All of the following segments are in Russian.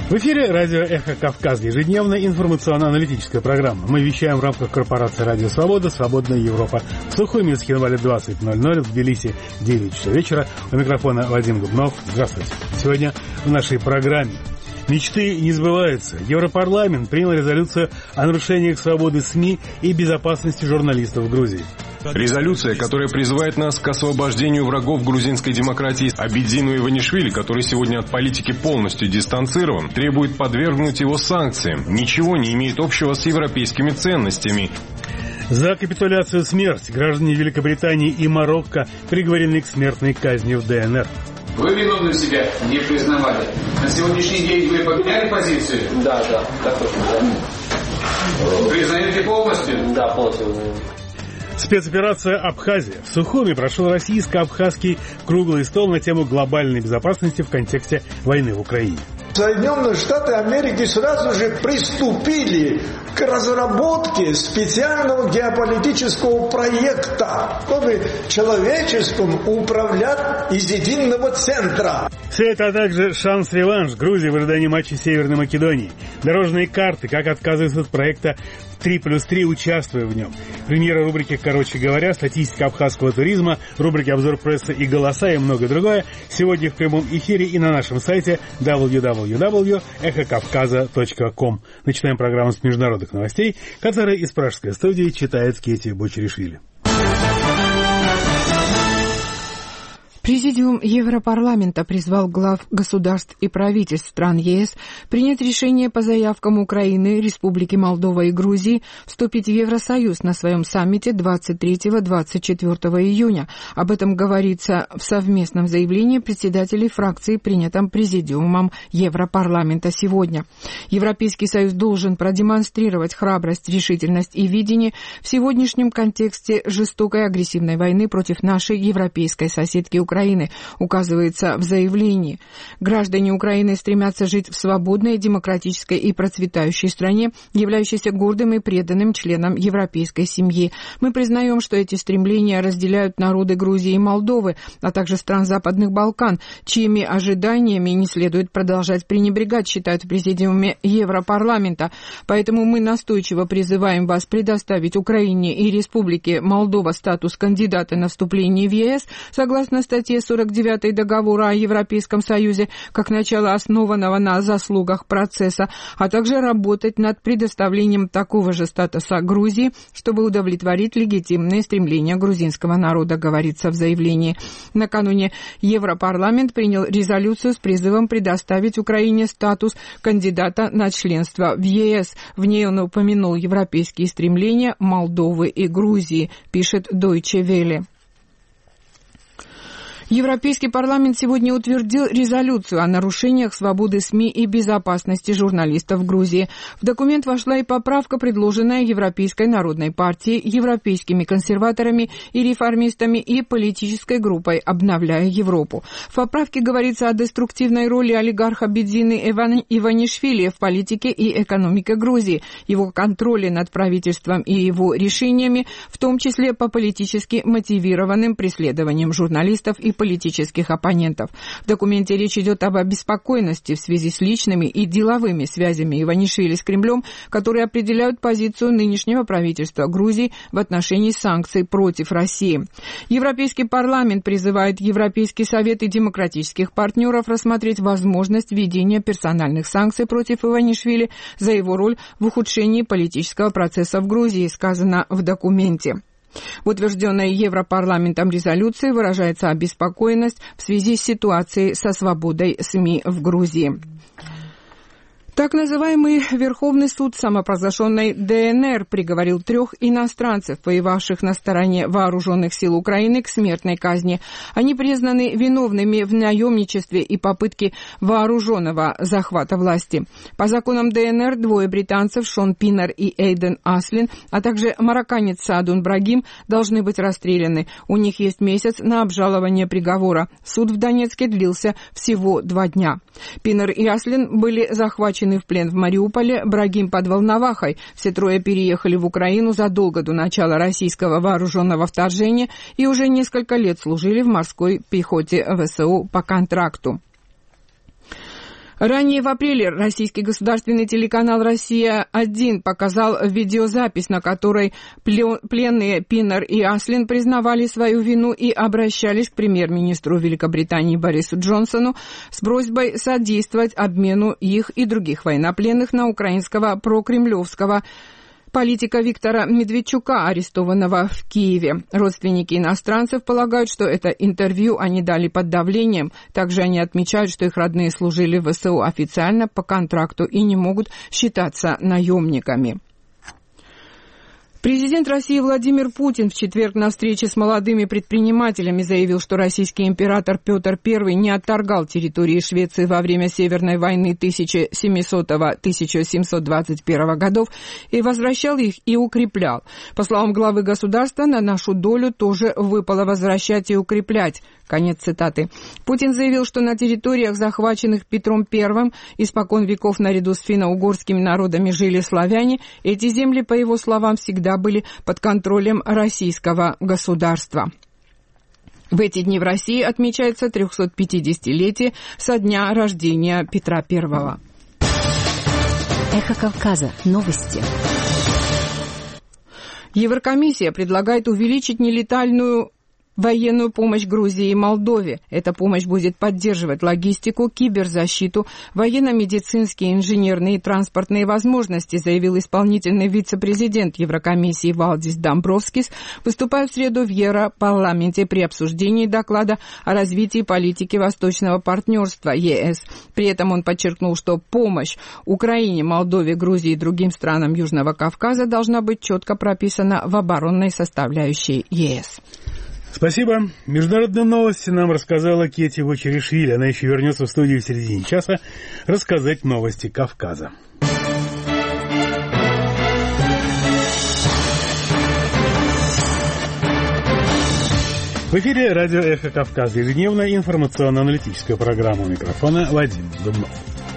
В эфире радио «Эхо Кавказ», ежедневная информационно-аналитическая программа. Мы вещаем в рамках корпорации «Радио Свобода», «Свободная Европа». В Сухуми, Схинвале 20:00, в Тбилиси 9 часов вечера. У микрофона Вадим Губнов. Здравствуйте. Сегодня в нашей программе мечты не сбываются. Европарламент принял резолюцию о нарушениях свободы СМИ и безопасности журналистов в Грузии. Резолюция, которая призывает нас к освобождению врагов грузинской демократии Абидзину Иванишвили, который сегодня от политики полностью дистанцирован, требует подвергнуть его санкциям. Ничего не имеет общего с европейскими ценностями. За капитуляцию смерть граждане Великобритании и Марокко приговорены к смертной казни в ДНР. Вы виновны себя не признавали. На сегодняшний день вы поменяли позицию? Да, так точно. Признаете полностью? Да, полностью. Спецоперация «Абхазия». В Сухуми прошел российско-абхазский круглый стол на тему глобальной безопасности в контексте войны в Украине. Соединенные Штаты Америки сразу же приступили к разработке специального геополитического проекта, чтобы человечеством управлять из единого центра. Все это, а также шанс-реванш Грузии в ожидании матча Северной Македонии. Дорожные карты, как отказываются от проекта 3+3, участвуя в нем. Премьера рубрики «Короче говоря», статистика абхазского туризма, рубрики «Обзор прессы» и «Голоса» и многое другое. Сегодня в прямом эфире и на нашем сайте www.эхокавказа.ком. Начинаем программу с международных новостей, которые из пражской студии читает Кетти Бочеришвили. Президиум Европарламента призвал глав государств и правительств стран ЕС принять решение по заявкам Украины, Республики Молдова и Грузии вступить в Евросоюз на своем саммите 23-24 июня. Об этом говорится в совместном заявлении председателей фракций, принятом Президиумом Европарламента сегодня. Европейский Союз должен продемонстрировать храбрость, решительность и видение в сегодняшнем контексте жестокой агрессивной войны против нашей европейской соседки Украины, указывается в заявлении. Граждане Украины стремятся жить в свободной, демократической и процветающей стране, являющейся гордым и преданным членом европейской семьи. Мы признаем, что эти стремления разделяют народы Грузии и Молдовы, а также стран Западных Балкан, чьими ожиданиями не следует продолжать пренебрегать, считают в Президиуме Европарламента. Поэтому мы настойчиво призываем вас предоставить Украине и Республике Молдова статус кандидата на вступление в ЕС согласно статье 49 договора о Европейском Союзе, как начало основанного на заслугах процесса, а также работать над предоставлением такого же статуса Грузии, чтобы удовлетворить легитимные стремления грузинского народа, говорится в заявлении. Накануне Европарламент принял резолюцию с призывом предоставить Украине статус кандидата на членство в ЕС. В ней он упомянул европейские стремления Молдовы и Грузии, пишет Deutsche Welle. Европейский парламент сегодня утвердил резолюцию о нарушениях свободы СМИ и безопасности журналистов в Грузии. В документ вошла и поправка, предложенная Европейской народной партией, европейскими консерваторами и реформистами и политической группой «Обновляя Европу». В поправке говорится о деструктивной роли олигарха Абидзины Иванишвили в политике и экономике Грузии, его контроле над правительством и его решениями, в том числе по политически мотивированным преследованиям журналистов и политических оппонентов. В документе речь идет об обеспокоенности в связи с личными и деловыми связями Иванишвили с Кремлем, которые определяют позицию нынешнего правительства Грузии в отношении санкций против России. Европейский парламент призывает Европейский совет и демократических партнеров рассмотреть возможность введения персональных санкций против Иванишвили за его роль в ухудшении политического процесса в Грузии, сказано в документе. В утвержденной Европарламентом резолюции выражается обеспокоенность в связи с ситуацией со свободой СМИ в Грузии. Так называемый Верховный суд самопровозглашенной ДНР приговорил 3 иностранцев, воевавших на стороне вооруженных сил Украины, к смертной казни. Они признаны виновными в наемничестве и попытке вооруженного захвата власти. По законам ДНР 2 британцев, Шон Пиннер и Эйден Аслин, а также марокканец Саадун Брагим, должны быть расстреляны. У них есть месяц на обжалование приговора. Суд в Донецке длился всего 2 дня. Пиннер и Аслин были захвачены в плен в Мариуполе, Брагим под Волновахой. Все 3 переехали в Украину задолго до начала российского вооруженного вторжения и уже несколько лет служили в морской пехоте ВСУ по контракту. Ранее в апреле российский государственный телеканал «Россия-1» показал видеозапись, на которой пленные Пиннер и Аслин признавали свою вину и обращались к премьер-министру Великобритании Борису Джонсону с просьбой содействовать обмену их и других военнопленных на украинского прокремлевского политика Виктора Медведчука, арестованного в Киеве. Родственники иностранцев полагают, что это интервью они дали под давлением. Также они отмечают, что их родные служили в ВСУ официально по контракту и не могут считаться наемниками. Президент России Владимир Путин в четверг на встрече с молодыми предпринимателями заявил, что российский император Петр I не отторгал территории Швеции во время Северной войны 1700-1721 годов и возвращал их и укреплял. По словам главы государства, на нашу долю тоже выпало возвращать и укреплять. Конец цитаты. Путин заявил, что на территориях, захваченных Петром I, испокон веков наряду с финно-угорскими народами жили славяне. Эти земли, по его словам, всегда были под контролем российского государства. В эти дни в России отмечается 350-летие со дня рождения Петра I. Эхо Кавказа. Новости. Еврокомиссия предлагает увеличить нелетальную военную помощь Грузии и Молдове. Эта помощь будет поддерживать логистику, киберзащиту, военно-медицинские, инженерные и транспортные возможности, заявил исполнительный вице-президент Еврокомиссии Валдис Домбровскис, выступая в среду в Европарламенте при обсуждении доклада о развитии политики Восточного партнерства ЕС. При этом он подчеркнул, что помощь Украине, Молдове, Грузии и другим странам Южного Кавказа должна быть четко прописана в оборонной составляющей ЕС. Спасибо. Международные новости нам рассказала Кети Вочеришвили. Она еще вернется в студию в середине часа рассказать новости Кавказа. В эфире радио «Эхо Кавказа». Ежедневная информационно-аналитическая программа. У микрофона Вадим Дубнов.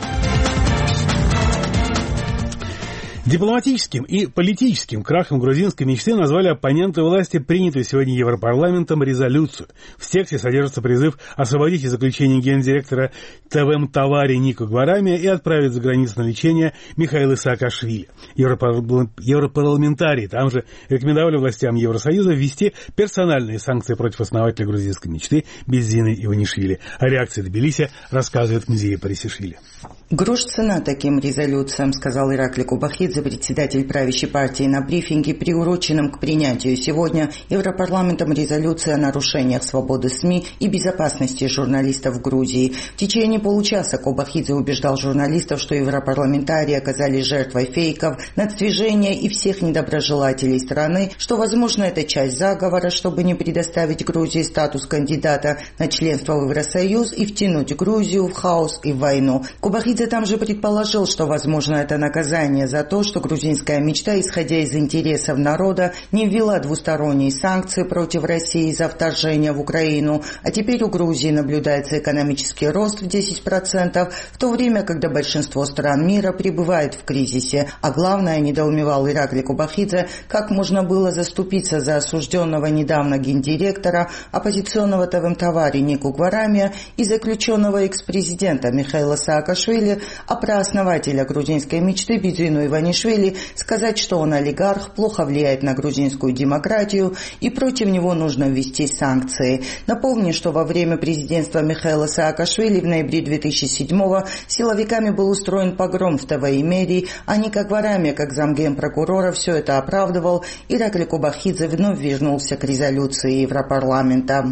Дипломатическим и политическим крахом грузинской мечты назвали оппоненты власти принятую сегодня Европарламентом резолюцию. В тексте содержится призыв освободить из заключения гендиректора ТВМ Тавари Нико Гварамия и отправить за границу на лечение Михаила Саакашвили. Европарламентарии там же рекомендовали властям Евросоюза ввести персональные санкции против основателя грузинской мечты Бизины Иванишвили. О реакции Тбилиси рассказывает Мзия Парисишвили. Грош цена таким резолюциям, сказал Ираклий Кубахидзе, председатель правящей партии, на брифинге, приуроченном к принятию сегодня Европарламентом резолюции о нарушениях свободы СМИ и безопасности журналистов в Грузии. В течение получаса Кубахидзе убеждал журналистов, что европарламентарии оказались жертвой фейков, надвижения и всех недоброжелателей страны, что, возможно, это часть заговора, чтобы не предоставить Грузии статус кандидата на членство в Евросоюз и втянуть Грузию в хаос и в войну. Кубахидзе там же предположил, что, возможно, это наказание за то, что грузинская мечта, исходя из интересов народа, не ввела двусторонние санкции против России за вторжение в Украину, а теперь у Грузии наблюдается экономический рост в 10%, в то время, когда большинство стран мира пребывает в кризисе. А главное, недоумевал Ираклий Кубахидзе, как можно было заступиться за осужденного недавно гендиректора оппозиционного ТВМ Тавари Нико Гварамия и заключенного экс-президента Михаила Саакашвили, а про основателя грузинской мечты Бизину Иванишвили сказать, что он олигарх, плохо влияет на грузинскую демократию и против него нужно ввести санкции. Напомню, что во время президентства Михаила Саакашвили в ноябре 2007-го силовиками был устроен погром в ТВ Мерии, а Нико Гварамия, как замгенпрокурора, все это оправдывал. Ираклий Кубахидзе вновь вернулся к резолюции Европарламента.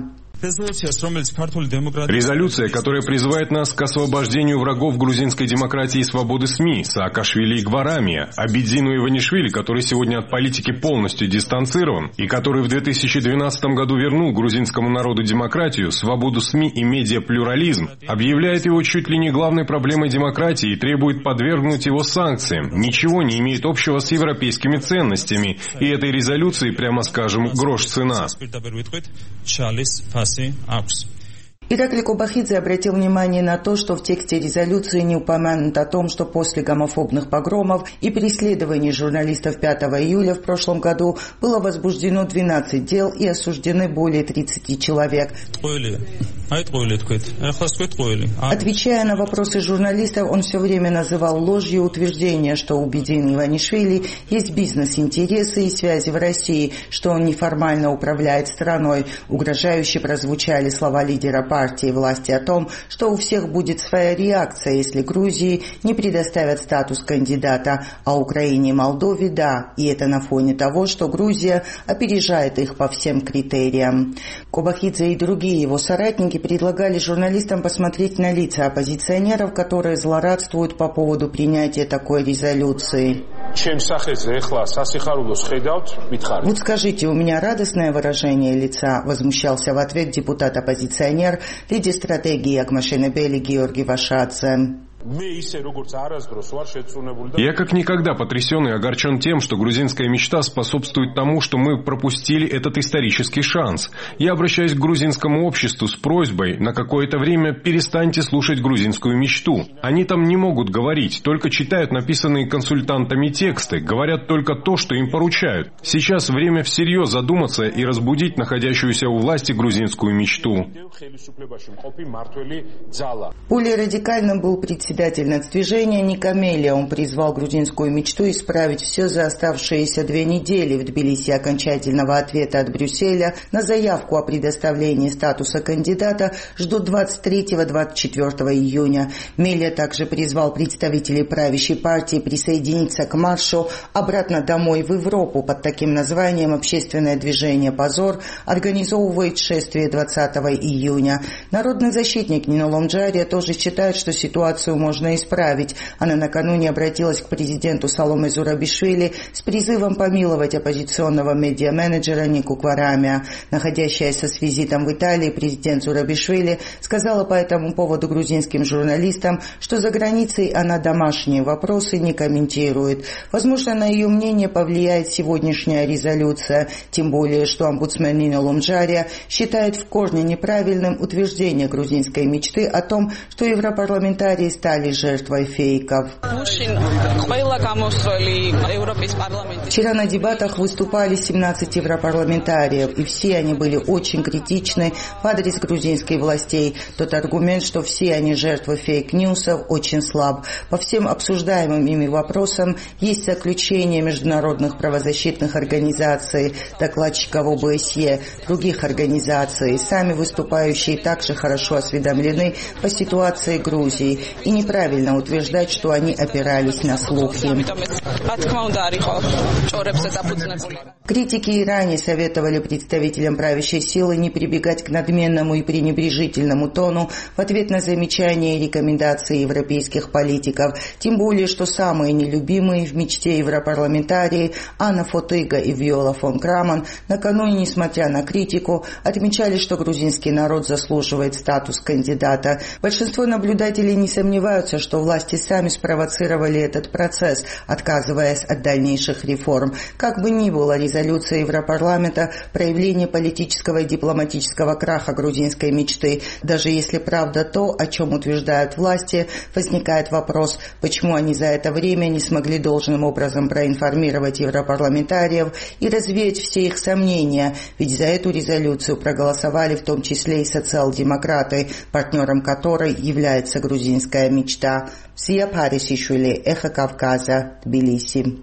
Резолюция, которая призывает нас к освобождению врагов грузинской демократии и свободы СМИ, Саакашвили и Гварамия, Абидзину Иванишвили, который сегодня от политики полностью дистанцирован и который в 2012 году вернул грузинскому народу демократию, свободу СМИ и медиаплюрализм, объявляет его чуть ли не главной проблемой демократии и требует подвергнуть его санкциям, ничего не имеет общего с европейскими ценностями, и этой резолюции, прямо скажем, грош цена. Ираклий Кубахидзе обратил внимание на то, что в тексте резолюции не упомянут о том, что после гомофобных погромов и преследований журналистов 5 июля в прошлом году было возбуждено 12 дел и осуждены более 30 человек. Отвечая на вопросы журналистов, он все время называл ложью утверждение, что у Бедзина Иванишвили есть бизнес-интересы и связи в России, что он неформально управляет страной. Угрожающе прозвучали слова лидера партии власти о том, что у всех будет своя реакция, если Грузии не предоставят статус кандидата, а Украине и Молдове – да, и это на фоне того, что Грузия опережает их по всем критериям. Кобахидзе и другие его соратники предлагали журналистам посмотреть на лица оппозиционеров, которые злорадствуют по поводу принятия такой резолюции. Вот скажите, у меня радостное выражение лица, возмущался в ответ депутат-оппозиционер, лидер стратегии Агмашенебели Георгий Вашадзе. Я как никогда потрясен и огорчен тем, что грузинская мечта способствует тому, что мы пропустили этот исторический шанс. Я обращаюсь к грузинскому обществу с просьбой на какое-то время перестаньте слушать грузинскую мечту. Они там не могут говорить, только читают написанные консультантами тексты, говорят только то, что им поручают. Сейчас время всерьез задуматься и разбудить находящуюся у власти грузинскую мечту. Более радикальным был председатель нацдвижения Никамелия. Он призвал грузинскую мечту исправить все за оставшиеся 2 недели. В Тбилиси окончательного ответа от Брюсселя на заявку о предоставлении статуса кандидата ждут 23-24 июня. Мелия также призвал представителей правящей партии присоединиться к маршу «Обратно домой в Европу». Под таким названием общественное движение «Позор» организовывает шествие 20 июня. Народный защитник Нино Ломджария тоже считает, что ситуацию можно исправить. Она накануне обратилась к президенту Саломе Зурабишвили с призывом помиловать оппозиционного медиа-менеджера Нику Кварамия. Находящаяся с визитом в Италии, президент Зурабишвили сказала по этому поводу грузинским журналистам, что за границей она домашние вопросы не комментирует. Возможно, на ее мнение повлияет сегодняшняя резолюция, тем более, что омбудсмен Нино Ломджария считает в корне неправильным утверждение грузинской мечты о том, что европарламентарии стали жертвой фейков. Вчера на дебатах выступали 17 европарламентариев, и все они были очень критичны в адрес грузинских властей. Тот аргумент, что все они жертвы фейк-ньюсов, очень слаб. По всем обсуждаемым ими вопросам есть заключение международных правозащитных организаций, докладчиков ОБСЕ, других организаций. Сами выступающие также хорошо осведомлены по ситуации Грузии. И неправильно утверждать, что они опирались на слухи. Критики и ранее советовали представителям правящей силы не прибегать к надменному и пренебрежительному тону в ответ на замечания и рекомендации европейских политиков. Тем более, что самые нелюбимые в мечте европарламентарии Анна Фотыга и Виола фон Крамон накануне, несмотря на критику, отмечали, что грузинский народ заслуживает статус кандидата. Большинство наблюдателей не сомневаются, что власти сами спровоцировали этот процесс, отказываясь от дальнейших реформ. Как бы ни было, резолюция Европарламента – проявление политического и дипломатического краха грузинской мечты. Даже если правда то, о чем утверждают власти, возникает вопрос, почему они за это время не смогли должным образом проинформировать европарламентариев и развеять все их сомнения, ведь за эту резолюцию проголосовали в том числе и социал-демократы, партнером которой является грузинская мечта. Сия Парисишвили, Эхо Кавказа, Тбилиси.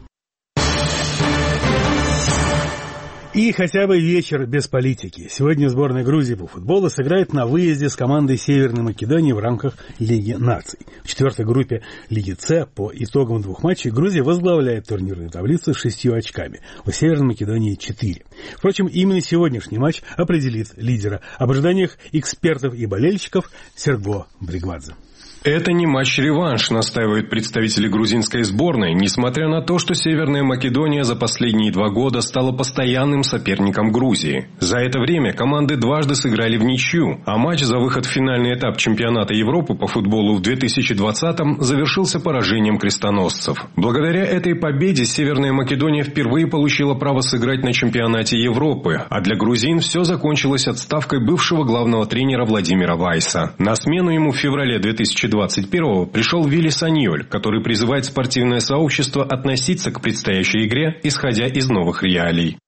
И хотя бы вечер без политики. Сегодня сборная Грузии по футболу сыграет на выезде с командой Северной Македонии в рамках Лиги наций. В 4-й группе Лиги С по итогам 2 матчей Грузия возглавляет турнирную таблицу с 6 очками. У Северной Македонии 4. Впрочем, именно сегодняшний матч определит лидера. Об ожиданиях экспертов и болельщиков Серго Бригвадзе. Это не матч-реванш, настаивают представители грузинской сборной, несмотря на то, что Северная Македония за последние 2 года стала постоянным соперником Грузии. За это время команды дважды сыграли в ничью, а матч за выход в финальный этап чемпионата Европы по футболу в 2020-м завершился поражением крестоносцев. Благодаря этой победе Северная Македония впервые получила право сыграть на чемпионате Европы, а для грузин все закончилось отставкой бывшего главного тренера Владимира Вайса. На смену ему в феврале 2021-го пришел Вилли Саньоль, который призывает спортивное сообщество относиться к предстоящей игре, исходя из новых реалий.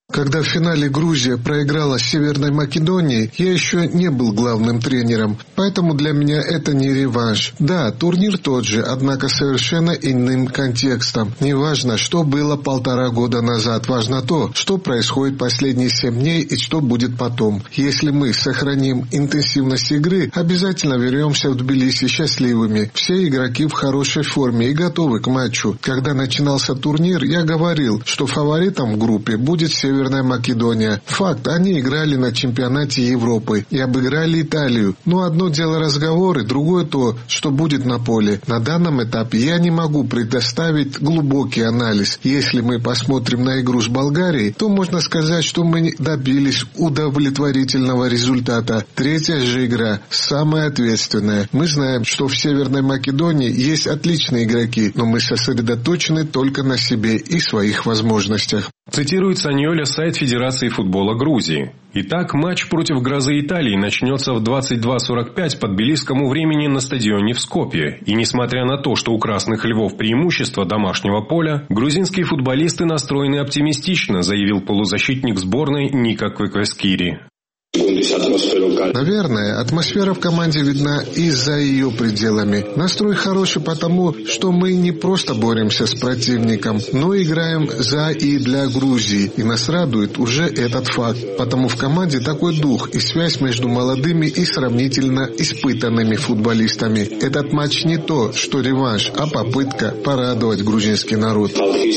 Когда в финале Грузия проиграла Северной Македонии, я еще не был главным тренером, поэтому для меня это не реванш. Да, турнир тот же, однако совершенно иным контекстом. Не важно, что было 1,5 года назад, важно то, что происходит последние 7 дней и что будет потом. Если мы сохраним интенсивность игры, обязательно вернемся в Тбилиси счастливыми. Все игроки в хорошей форме и готовы к матчу. Когда начинался турнир, я говорил, что фаворитом в группе будет Северная Македония. Факт, они играли на чемпионате Европы и обыграли Италию. Но одно дело разговоры, другое то, что будет на поле. На данном этапе я не могу предоставить глубокий анализ. Если мы посмотрим на игру с Болгарией, то можно сказать, что мы добились удовлетворительного результата. Третья же игра самая ответственная. Мы знаем, что в Северной Македонии есть отличные игроки, но мы сосредоточены только на себе и своих возможностях. Цитирует Саньоля сайт Федерации футбола Грузии. Итак, матч против «Грозы Италии» начнется в 22:45 по тбилисскому времени на стадионе в Скопье. И несмотря на то, что у «Красных львов» преимущество домашнего поля, грузинские футболисты настроены оптимистично, заявил полузащитник сборной Ника Квеквескири. Наверное, атмосфера в команде видна и за ее пределами. Настрой хороший потому, что мы не просто боремся с противником, но играем за и для Грузии. И нас радует уже этот факт. Потому в команде такой дух и связь между молодыми и сравнительно испытанными футболистами. Этот матч не то, что реванш, а попытка порадовать грузинский народ.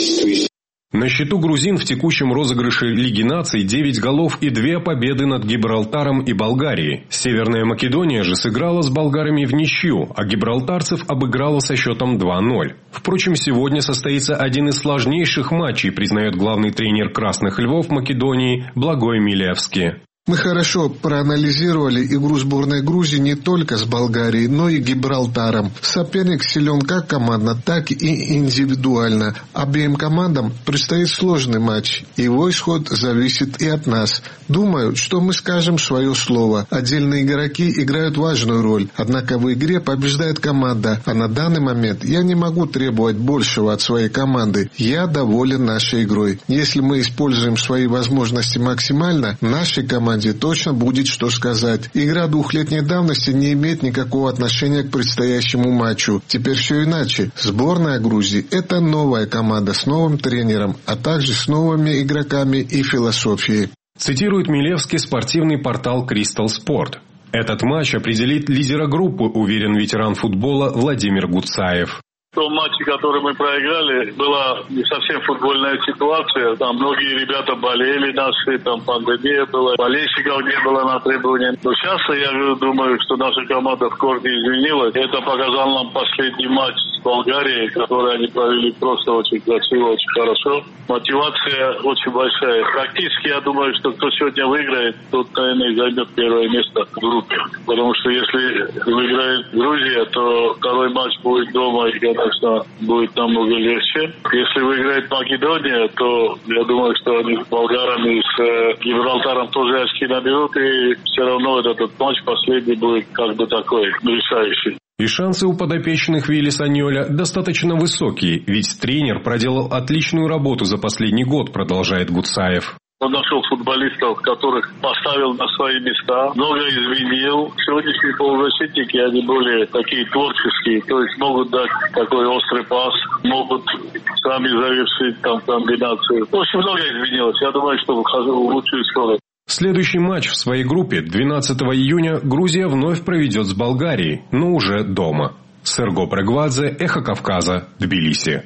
На счету грузин в текущем розыгрыше Лиги наций 9 голов и 2 победы над Гибралтаром и Болгарией. Северная Македония же сыграла с болгарами в ничью, а гибралтарцев обыграла со счетом 2-0. Впрочем, сегодня состоится один из сложнейших матчей, признает главный тренер «Красных львов» Македонии Благой Милевский. Мы хорошо проанализировали игру сборной Грузии не только с Болгарией, но и Гибралтаром. Соперник силен как командно, так и индивидуально. Обеим командам предстоит сложный матч. Его исход зависит и от нас. Думаю, что мы скажем свое слово. Отдельные игроки играют важную роль. Однако в игре побеждает команда. А на данный момент я не могу требовать большего от своей команды. Я доволен нашей игрой. Если мы используем свои возможности максимально, нашей команде точно будет что сказать. Игра 2-летней давности не имеет никакого отношения к предстоящему матчу. Теперь все иначе. Сборная Грузии – это новая команда с новым тренером, а также с новыми игроками и философией. Цитирует Милевский спортивный портал Crystal Sport. Этот матч определит лидера группы, уверен ветеран футбола Владимир Гуцаев. В том матче, который мы проиграли, была не совсем футбольная ситуация. Там многие ребята болели наши, там пандемия была, болельщиков не было на трибуне. Но сейчас я думаю, что наша команда в корне изменилась. Это показал нам последний матч с Болгарией, который они провели просто очень красиво, очень хорошо. Мотивация очень большая. Практически я думаю, что кто сегодня выиграет, тот, наверное, займет первое место в группе. Потому что если выиграет Грузия, то второй матч будет дома, и конечно, будет намного легче. Если выиграет Македония, то я думаю, что они с болгарами и с Гибралтаром тоже очки наберут, и все равно этот матч последний будет как бы такой решающий. И шансы у подопечных Вилли Саньоля достаточно высокие, ведь тренер проделал отличную работу за последний год, продолжает Гуцаев. Он нашел футболистов, которых поставил на свои места, много изменил. Сегодняшние полузащитники, они более такие творческие, то есть могут дать такой острый пас, могут сами завершить там комбинацию. Очень много изменилось. Я думаю, что вхожу в лучшую школу. Следующий матч в своей группе 12 июня Грузия вновь проведет с Болгарией, но уже дома. Серго Прегвадзе, Эхо Кавказа, Тбилиси.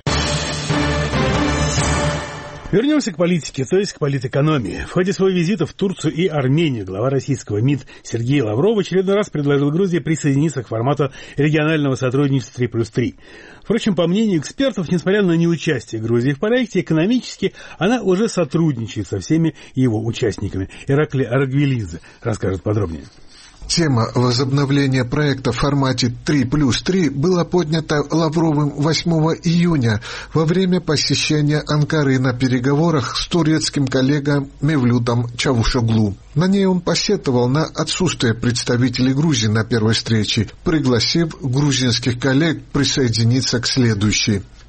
Вернемся к политике, то есть к политэкономии. В ходе своего визита в Турцию и Армению глава российского МИД Сергей Лавров в очередной раз предложил Грузии присоединиться к формату регионального сотрудничества 3+3. Впрочем, по мнению экспертов, несмотря на неучастие Грузии в проекте, экономически она уже сотрудничает со всеми его участниками. Ираклий Аргвелидзе расскажет подробнее. Тема возобновления проекта в формате 3+3 была поднята Лавровым 8 июня во время посещения Анкары на переговорах с турецким коллегой Мевлютом Чавушоглу. На ней он посетовал на отсутствие представителей Грузии на первой встрече, пригласив грузинских коллег присоединиться к следующей.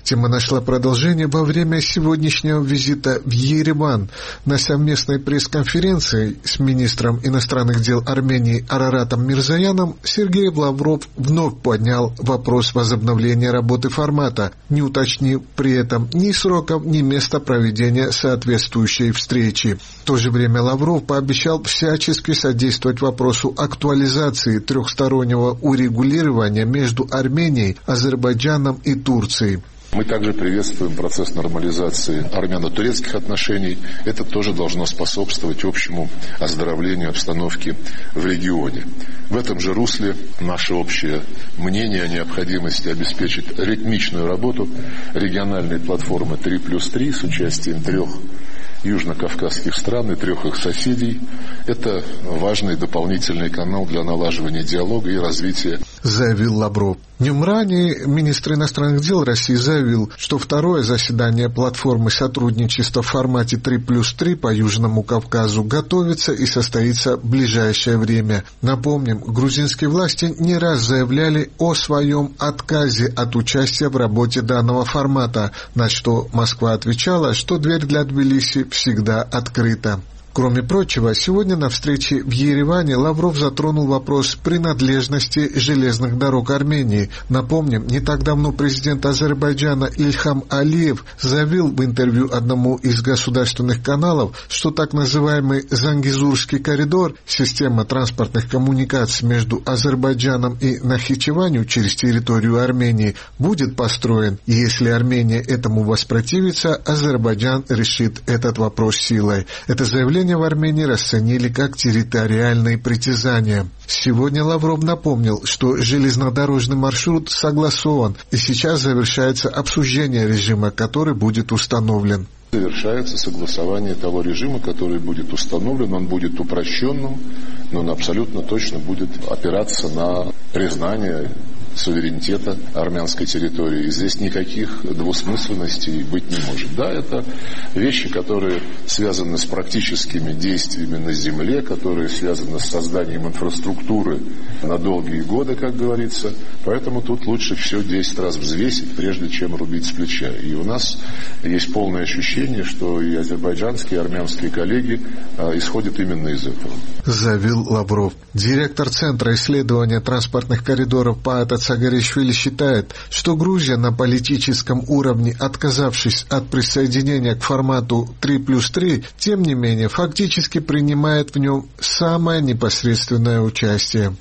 Тема нашла продолжение во время сегодняшнего визита в Ереван. На совместной пресс-конференции с министром иностранных дел Армении Араратом Мирзояном Сергей Лавров вновь поднял вопрос возобновления работы формата, не уточнив при этом ни сроков, ни места проведения соответствующей встречи. В то же время Лавров пообещал всячески содействовать вопросу актуализации трехстороннего урегулирования между Арменией, Азербайджаном и Турцией. Мы также приветствуем процесс нормализации армяно-турецких отношений. Это тоже должно способствовать общему оздоровлению обстановки в регионе. В этом же русле наше общее мнение о необходимости обеспечить ритмичную работу региональной платформы 3+3 с участием 3 южно-кавказских стран и 3 их соседей. Это важный дополнительный канал для налаживания диалога и развития, заявил Лавров. Днем ранее министр иностранных дел России заявил, что второе заседание платформы сотрудничества в формате 3+3 по Южному Кавказу готовится и состоится в ближайшее время. Напомним, грузинские власти не раз заявляли о своем отказе от участия в работе данного формата, на что Москва отвечала, что дверь для Тбилиси всегда открыта. Кроме прочего, сегодня на встрече в Ереване Лавров затронул вопрос принадлежности железных дорог Армении. Напомним, не так давно президент Азербайджана Ильхам Алиев заявил в интервью одному из государственных каналов, что так называемый Зангизурский коридор, система транспортных коммуникаций между Азербайджаном и Нахичеванью через территорию Армении, будет построен. И если Армения этому воспротивится, Азербайджан решит этот вопрос силой. Это заявление в Армении расценили как территориальные притязания. Сегодня Лавров напомнил, что железнодорожный маршрут согласован, и сейчас завершается обсуждение режима, который будет установлен. Завершается согласование того режима, который будет установлен. Он будет упрощенным, но он абсолютно точно будет опираться на признание суверенитета армянской территории. И здесь никаких двусмысленностей быть не может. Да, это вещи, которые связаны с практическими действиями на земле, которые связаны с созданием инфраструктуры на долгие годы, как говорится. Поэтому тут лучше все 10 раз взвесить, прежде чем рубить с плеча. И у нас есть полное ощущение, что и азербайджанские, и армянские коллеги исходят именно из этого. Заявил Лавров. Директор Центра исследования транспортных коридоров Паата Цагаришвили считает, что Грузия на политическом уровне, отказавшись от присоединения к формату 3+3, тем не менее фактически принимает в нем самое непосредственное участие.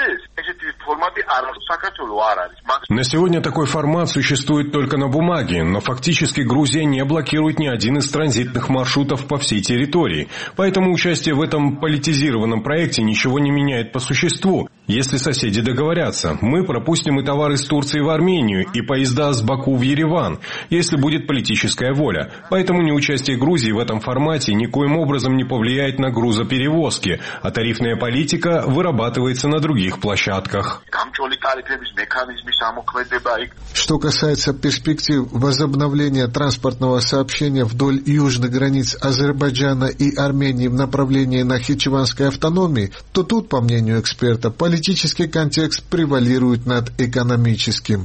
На сегодня такой формат существует только на бумаге, но фактически Грузия не блокирует ни один из транзитных маршрутов по всей территории. Поэтому участие в этом политизированном проекте ничего не меняет по существу. Если соседи договорятся, мы пропустим и товары из Турции в Армению, и поезда с Баку в Ереван, если будет политическая воля. Поэтому неучастие Грузии в этом формате никоим образом не повлияет на грузоперевозки, а тарифная политика вырабатывается на других площадках. Что касается перспектив возобновления транспортного сообщения вдоль южных границ Азербайджана и Армении в направлении Нахичеванской автономии, то тут, по мнению эксперта, политический контекст превалирует над экономическим.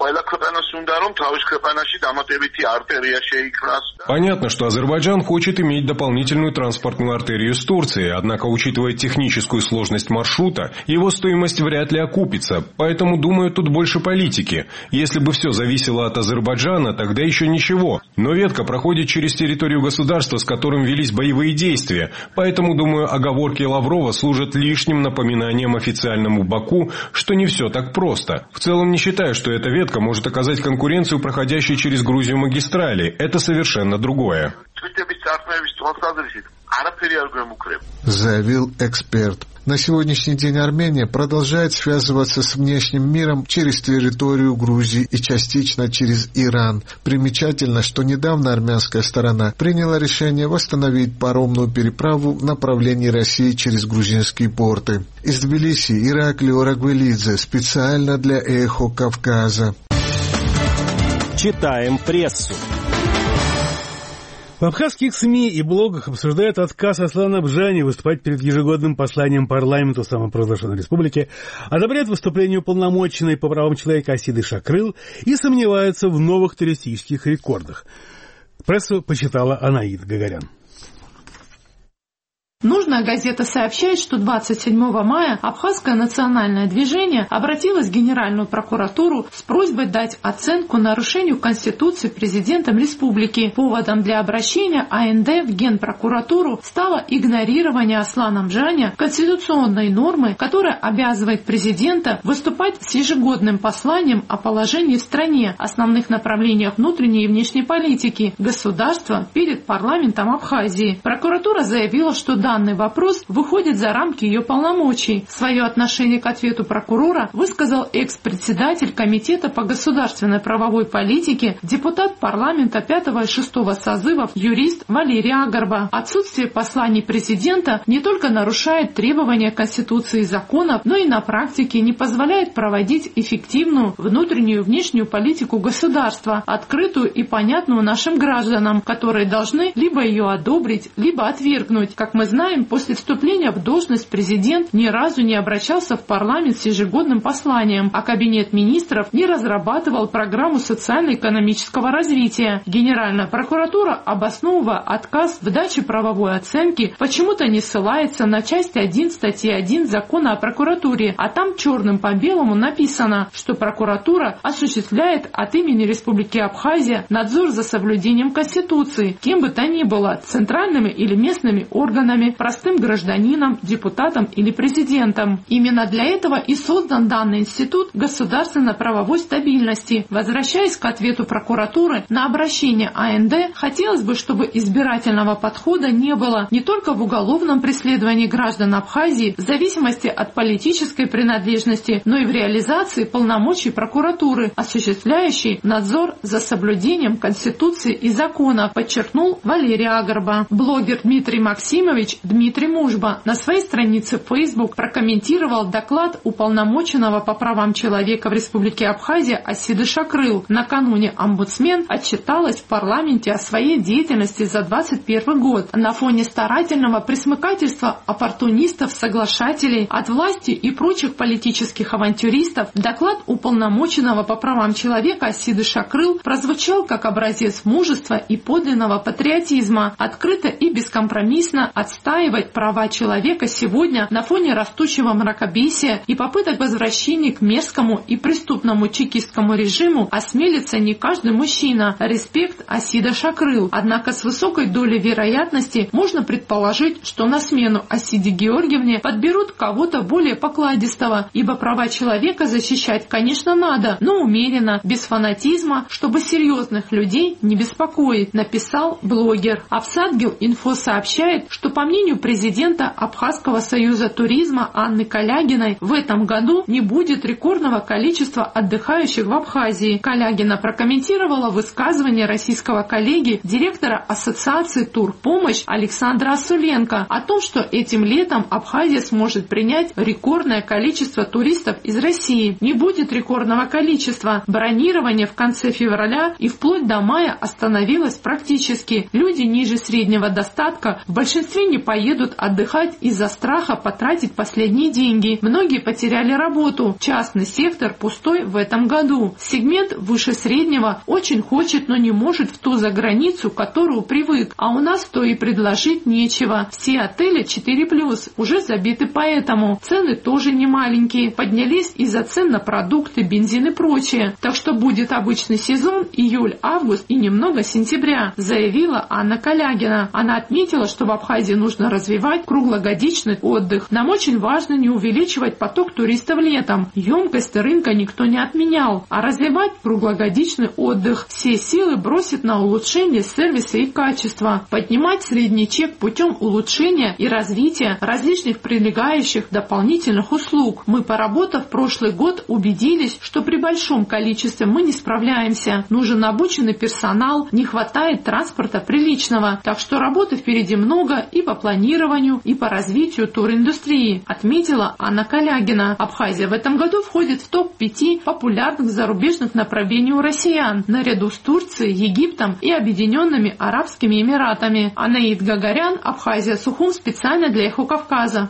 Понятно, что Азербайджан хочет иметь дополнительную транспортную артерию с Турцией, однако, учитывая техническую сложность маршрута, его стоимость вряд ли окупится, поэтому, думаю, тут больше политики. Если бы все зависело от Азербайджана, тогда еще ничего, но ветка проходит через территорию государства, с которым велись боевые действия, поэтому, думаю, оговорки Лаврова служат лишним напоминанием официальному Баку, что не все так просто. В целом не считаю, что эта ветка может оказать конкуренцию проходящей через Грузию магистрали. Это совершенно другое. Заявил эксперт. На сегодняшний день Армения продолжает связываться с внешним миром через территорию Грузии и частично через Иран. Примечательно, что недавно армянская сторона приняла решение восстановить паромную переправу в направлении России через грузинские порты. Из Тбилиси Ираклий Орагвелидзе специально для «Эхо Кавказа». Читаем прессу. В абхазских СМИ и блогах обсуждают отказ Аслана Бжани выступать перед ежегодным посланием парламенту самопровозглашенной республики, одобряют выступление уполномоченной по правам человека Асиды Шакрыл и сомневаются в новых туристических рекордах. Прессу почитала Анаида Гагарян. Нужная газета сообщает, что 27 мая Абхазское национальное движение обратилось в Генеральную прокуратуру с просьбой дать оценку нарушению Конституции президентом республики. Поводом для обращения АНД в Генпрокуратуру стало игнорирование Асланом Бжаня конституционной нормы, которая обязывает президента выступать с ежегодным посланием о положении в стране, основных направлениях внутренней и внешней политики государства перед парламентом Абхазии. Прокуратура заявила, что данный вопрос выходит за рамки ее полномочий. Свое отношение к ответу прокурора высказал экс-председатель Комитета по государственной правовой политике, депутат парламента 5 и 6 созывов, юрист Валерий Агарба. Отсутствие посланий президента не только нарушает требования Конституции и законов, но и на практике не позволяет проводить эффективную внутреннюю и внешнюю политику государства, открытую и понятную нашим гражданам, которые должны либо ее одобрить, либо отвергнуть. Как мы знаем, после вступления в должность президент ни разу не обращался в парламент с ежегодным посланием, а Кабинет министров не разрабатывал программу социально-экономического развития. Генеральная прокуратура, обосновывая отказ в даче правовой оценки, почему-то не ссылается на часть 1 статьи 1 Закона о прокуратуре, а там черным по белому написано, что прокуратура осуществляет от имени Республики Абхазия надзор за соблюдением Конституции, кем бы то ни было, центральными или местными органами, простым гражданином, депутатом или президентом. Именно для этого и создан данный институт государственно-правовой стабильности. Возвращаясь к ответу прокуратуры на обращение АНД, хотелось бы, чтобы избирательного подхода не было не только в уголовном преследовании граждан Абхазии в зависимости от политической принадлежности, но и в реализации полномочий прокуратуры, осуществляющей надзор за соблюдением Конституции и законов, подчеркнул Валерий Агарба. Блогер Дмитрий Максимович Дмитрий Мужба на своей странице в Facebook прокомментировал доклад уполномоченного по правам человека в Республике Абхазия Асиды Шакрыл. Накануне омбудсмен отчиталась в парламенте о своей деятельности за 2021 год. На фоне старательного пресмыкательства оппортунистов, соглашателей от власти и прочих политических авантюристов, доклад уполномоченного по правам человека Асиды Шакрыл прозвучал как образец мужества и подлинного патриотизма, открыто и бескомпромиссно отстаивать права человека сегодня на фоне растущего мракобесия и попыток возвращения к мерзкому и преступному чекистскому режиму осмелится не каждый мужчина. Респект Асида Шакрыл. Однако с высокой долей вероятности можно предположить, что на смену Асиде Георгиевне подберут кого-то более покладистого, ибо права человека защищать, конечно, надо, но умеренно, без фанатизма, чтобы серьезных людей не беспокоить, написал блогер. Авсадгил.Инфо сообщает, что по мнению президента Абхазского союза туризма Анны Калягиной, в этом году не будет рекордного количества отдыхающих в Абхазии. Калягина прокомментировала высказывание российского коллеги, директора Ассоциации «Турпомощь» Александра Асуленко о том, что этим летом Абхазия сможет принять рекордное количество туристов из России. Не будет рекордного количества. Бронирование в конце февраля и вплоть до мая остановилось практически. Люди ниже среднего достатка в большинстве не поедут отдыхать из-за страха потратить последние деньги. Многие потеряли работу. Частный сектор пустой в этом году. Сегмент выше среднего очень хочет, но не может в ту заграницу, которую привык. А у нас то и предложить нечего. Все отели 4+, уже забиты поэтому. Цены тоже не маленькие. Поднялись из-за цен на продукты, бензин и прочее. Так что будет обычный сезон июль, август и немного сентября, заявила Анна Калягина. Она отметила, что в Абхазии нужно развивать круглогодичный отдых. Нам очень важно не увеличивать поток туристов летом. Емкость рынка никто не отменял, а развивать круглогодичный отдых. Все силы бросить на улучшение сервиса и качества. Поднимать средний чек путем улучшения и развития различных прилегающих дополнительных услуг. Мы, поработав прошлый год, убедились, что при большом количестве мы не справляемся. Нужен обученный персонал, не хватает транспорта приличного. Так что работы впереди много и в планированию и по развитию туриндустрии, отметила Анна Калягина. Абхазия в этом году входит в топ-5 популярных зарубежных направлений у россиян, наряду с Турцией, Египтом и Объединенными Арабскими Эмиратами. Анаид Гагарян, Абхазия, Сухум, специально для Эхо Кавказа.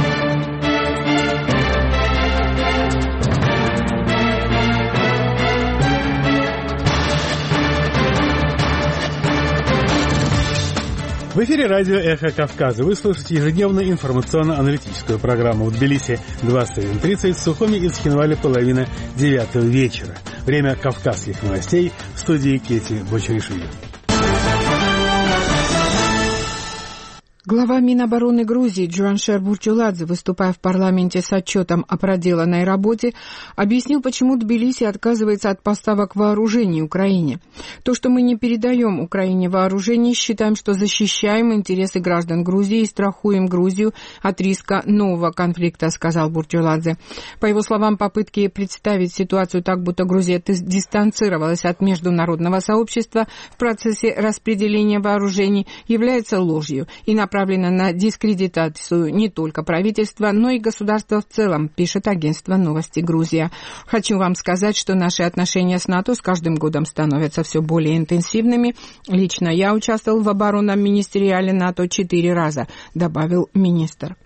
В эфире радио «Эхо Кавказа». Вы слушаете ежедневную информационно-аналитическую программу в Тбилиси 21:30, в Сухуми и Цхинвале 8:30 вечера. Время кавказских новостей в студии Кети Бочаришвили. Глава Минобороны Грузии Джуаншер Бурчуладзе, выступая в парламенте с отчетом о проделанной работе, объяснил, почему Тбилиси отказывается от поставок вооружений Украине. То, что мы не передаем Украине вооружений, считаем, что защищаем интересы граждан Грузии и страхуем Грузию от риска нового конфликта, сказал Бурчуладзе. По его словам, попытки представить ситуацию так, будто Грузия дистанцировалась от международного сообщества в процессе распределения вооружений, является ложью и направлена на дискредитацию не только правительства, но и государства в целом, пишет агентство «Новости Грузия». Хочу вам сказать, что наши отношения с НАТО с каждым годом становятся все более интенсивными. Лично я участвовал в оборонном министериале НАТО 4 раза, добавил министр.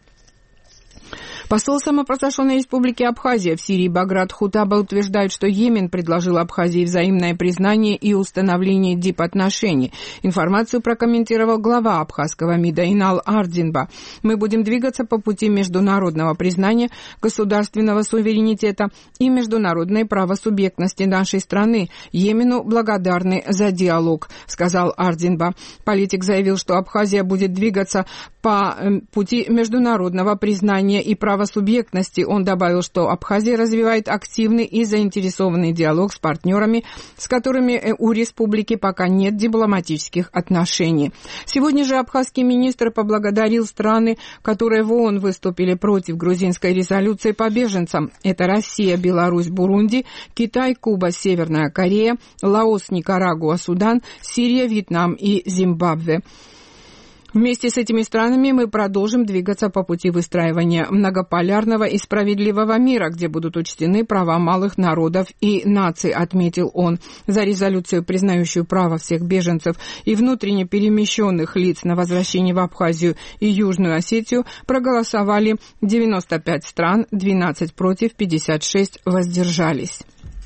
Посол самопровозглашенной республики Абхазия в Сирии Баграт Хутаба утверждает, что Йемен предложил Абхазии взаимное признание и установление дипотношений. Информацию прокомментировал глава абхазского МИДа Инал Ардинба. «Мы будем двигаться по пути международного признания государственного суверенитета и международной правосубъектности нашей страны. Йемену благодарны за диалог», сказал Ардинба. Политик заявил, что Абхазия будет двигаться по пути международного признания и правосубъектности. Он добавил, что Абхазия развивает активный и заинтересованный диалог с партнерами, с которыми у республики пока нет дипломатических отношений. Сегодня же абхазский министр поблагодарил страны, которые в ООН выступили против грузинской резолюции по беженцам. Это Россия, Беларусь, Бурунди, Китай, Куба, Северная Корея, Лаос, Никарагуа, Судан, Сирия, Вьетнам и Зимбабве. Вместе с этими странами мы продолжим двигаться по пути выстраивания многополярного и справедливого мира, где будут учтены права малых народов и наций, отметил он. За резолюцию, признающую право всех беженцев и внутренне перемещенных лиц на возвращение в Абхазию и Южную Осетию, проголосовали 95 стран, 12 против, 56 воздержались.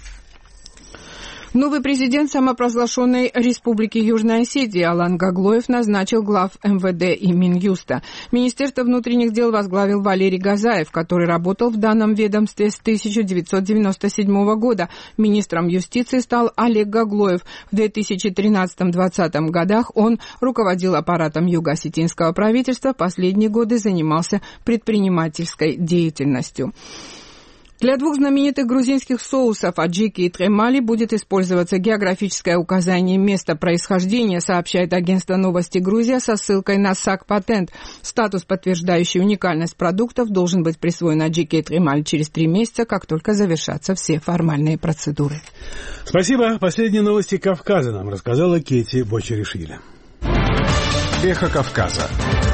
Новый президент самопровозглашенной Республики Южная Осетия Алан Гаглоев назначил глав МВД и Минюста. Министерство внутренних дел возглавил Валерий Газаев, который работал в данном ведомстве с 1997 года. Министром юстиции стал Олег Гаглоев. В 2013-2020 годах он руководил аппаратом юго-осетинского правительства, последние годы занимался предпринимательской деятельностью. Для двух знаменитых грузинских соусов аджики и тремали будет использоваться географическое указание места происхождения, сообщает агентство «Новости Грузия» со ссылкой на САК-патент. Статус, подтверждающий уникальность продуктов, должен быть присвоен аджике и тремали через 3 месяца, как только завершатся все формальные процедуры. Спасибо. Последние новости Кавказа нам рассказала Кети Бочаришвили. Эхо Кавказа.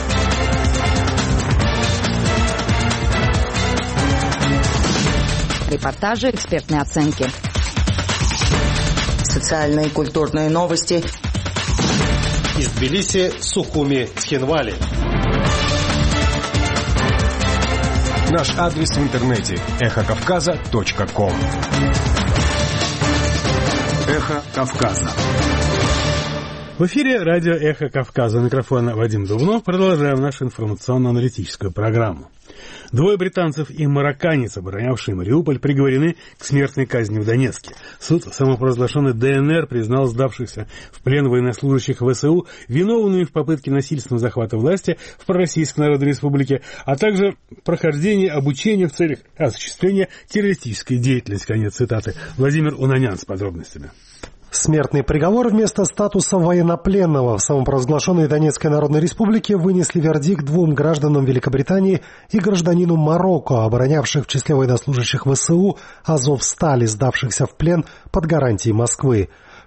Репортажи, экспертные оценки. Социальные и культурные новости. Из Тбилиси, Сухуми, Цхинвали. Наш адрес в интернете эхокавказа.ком. Эхо Кавказа. В эфире радио «Эхо Кавказа». У микрофона Вадим Дубнов. Продолжаем нашу информационно-аналитическую программу. 2 британцев и марокканец, оборонявшие Мариуполь, приговорены к смертной казни в Донецке. Суд самопровозглашенной ДНР признал сдавшихся в плен военнослужащих ВСУ виновными в попытке насильственного захвата власти в Пророссийской Народной Республике, а также прохождении обучения в целях осуществления террористической деятельности. Конец цитаты. Владимир Унанян с подробностями. Смертный приговор вместо статуса военнопленного в самопровозглашенной Донецкой Народной Республике вынесли вердикт 2 гражданам Великобритании и гражданину Марокко, оборонявших в числе военнослужащих ВСУ Азовстали, сдавшихся в плен под гарантией Москвы.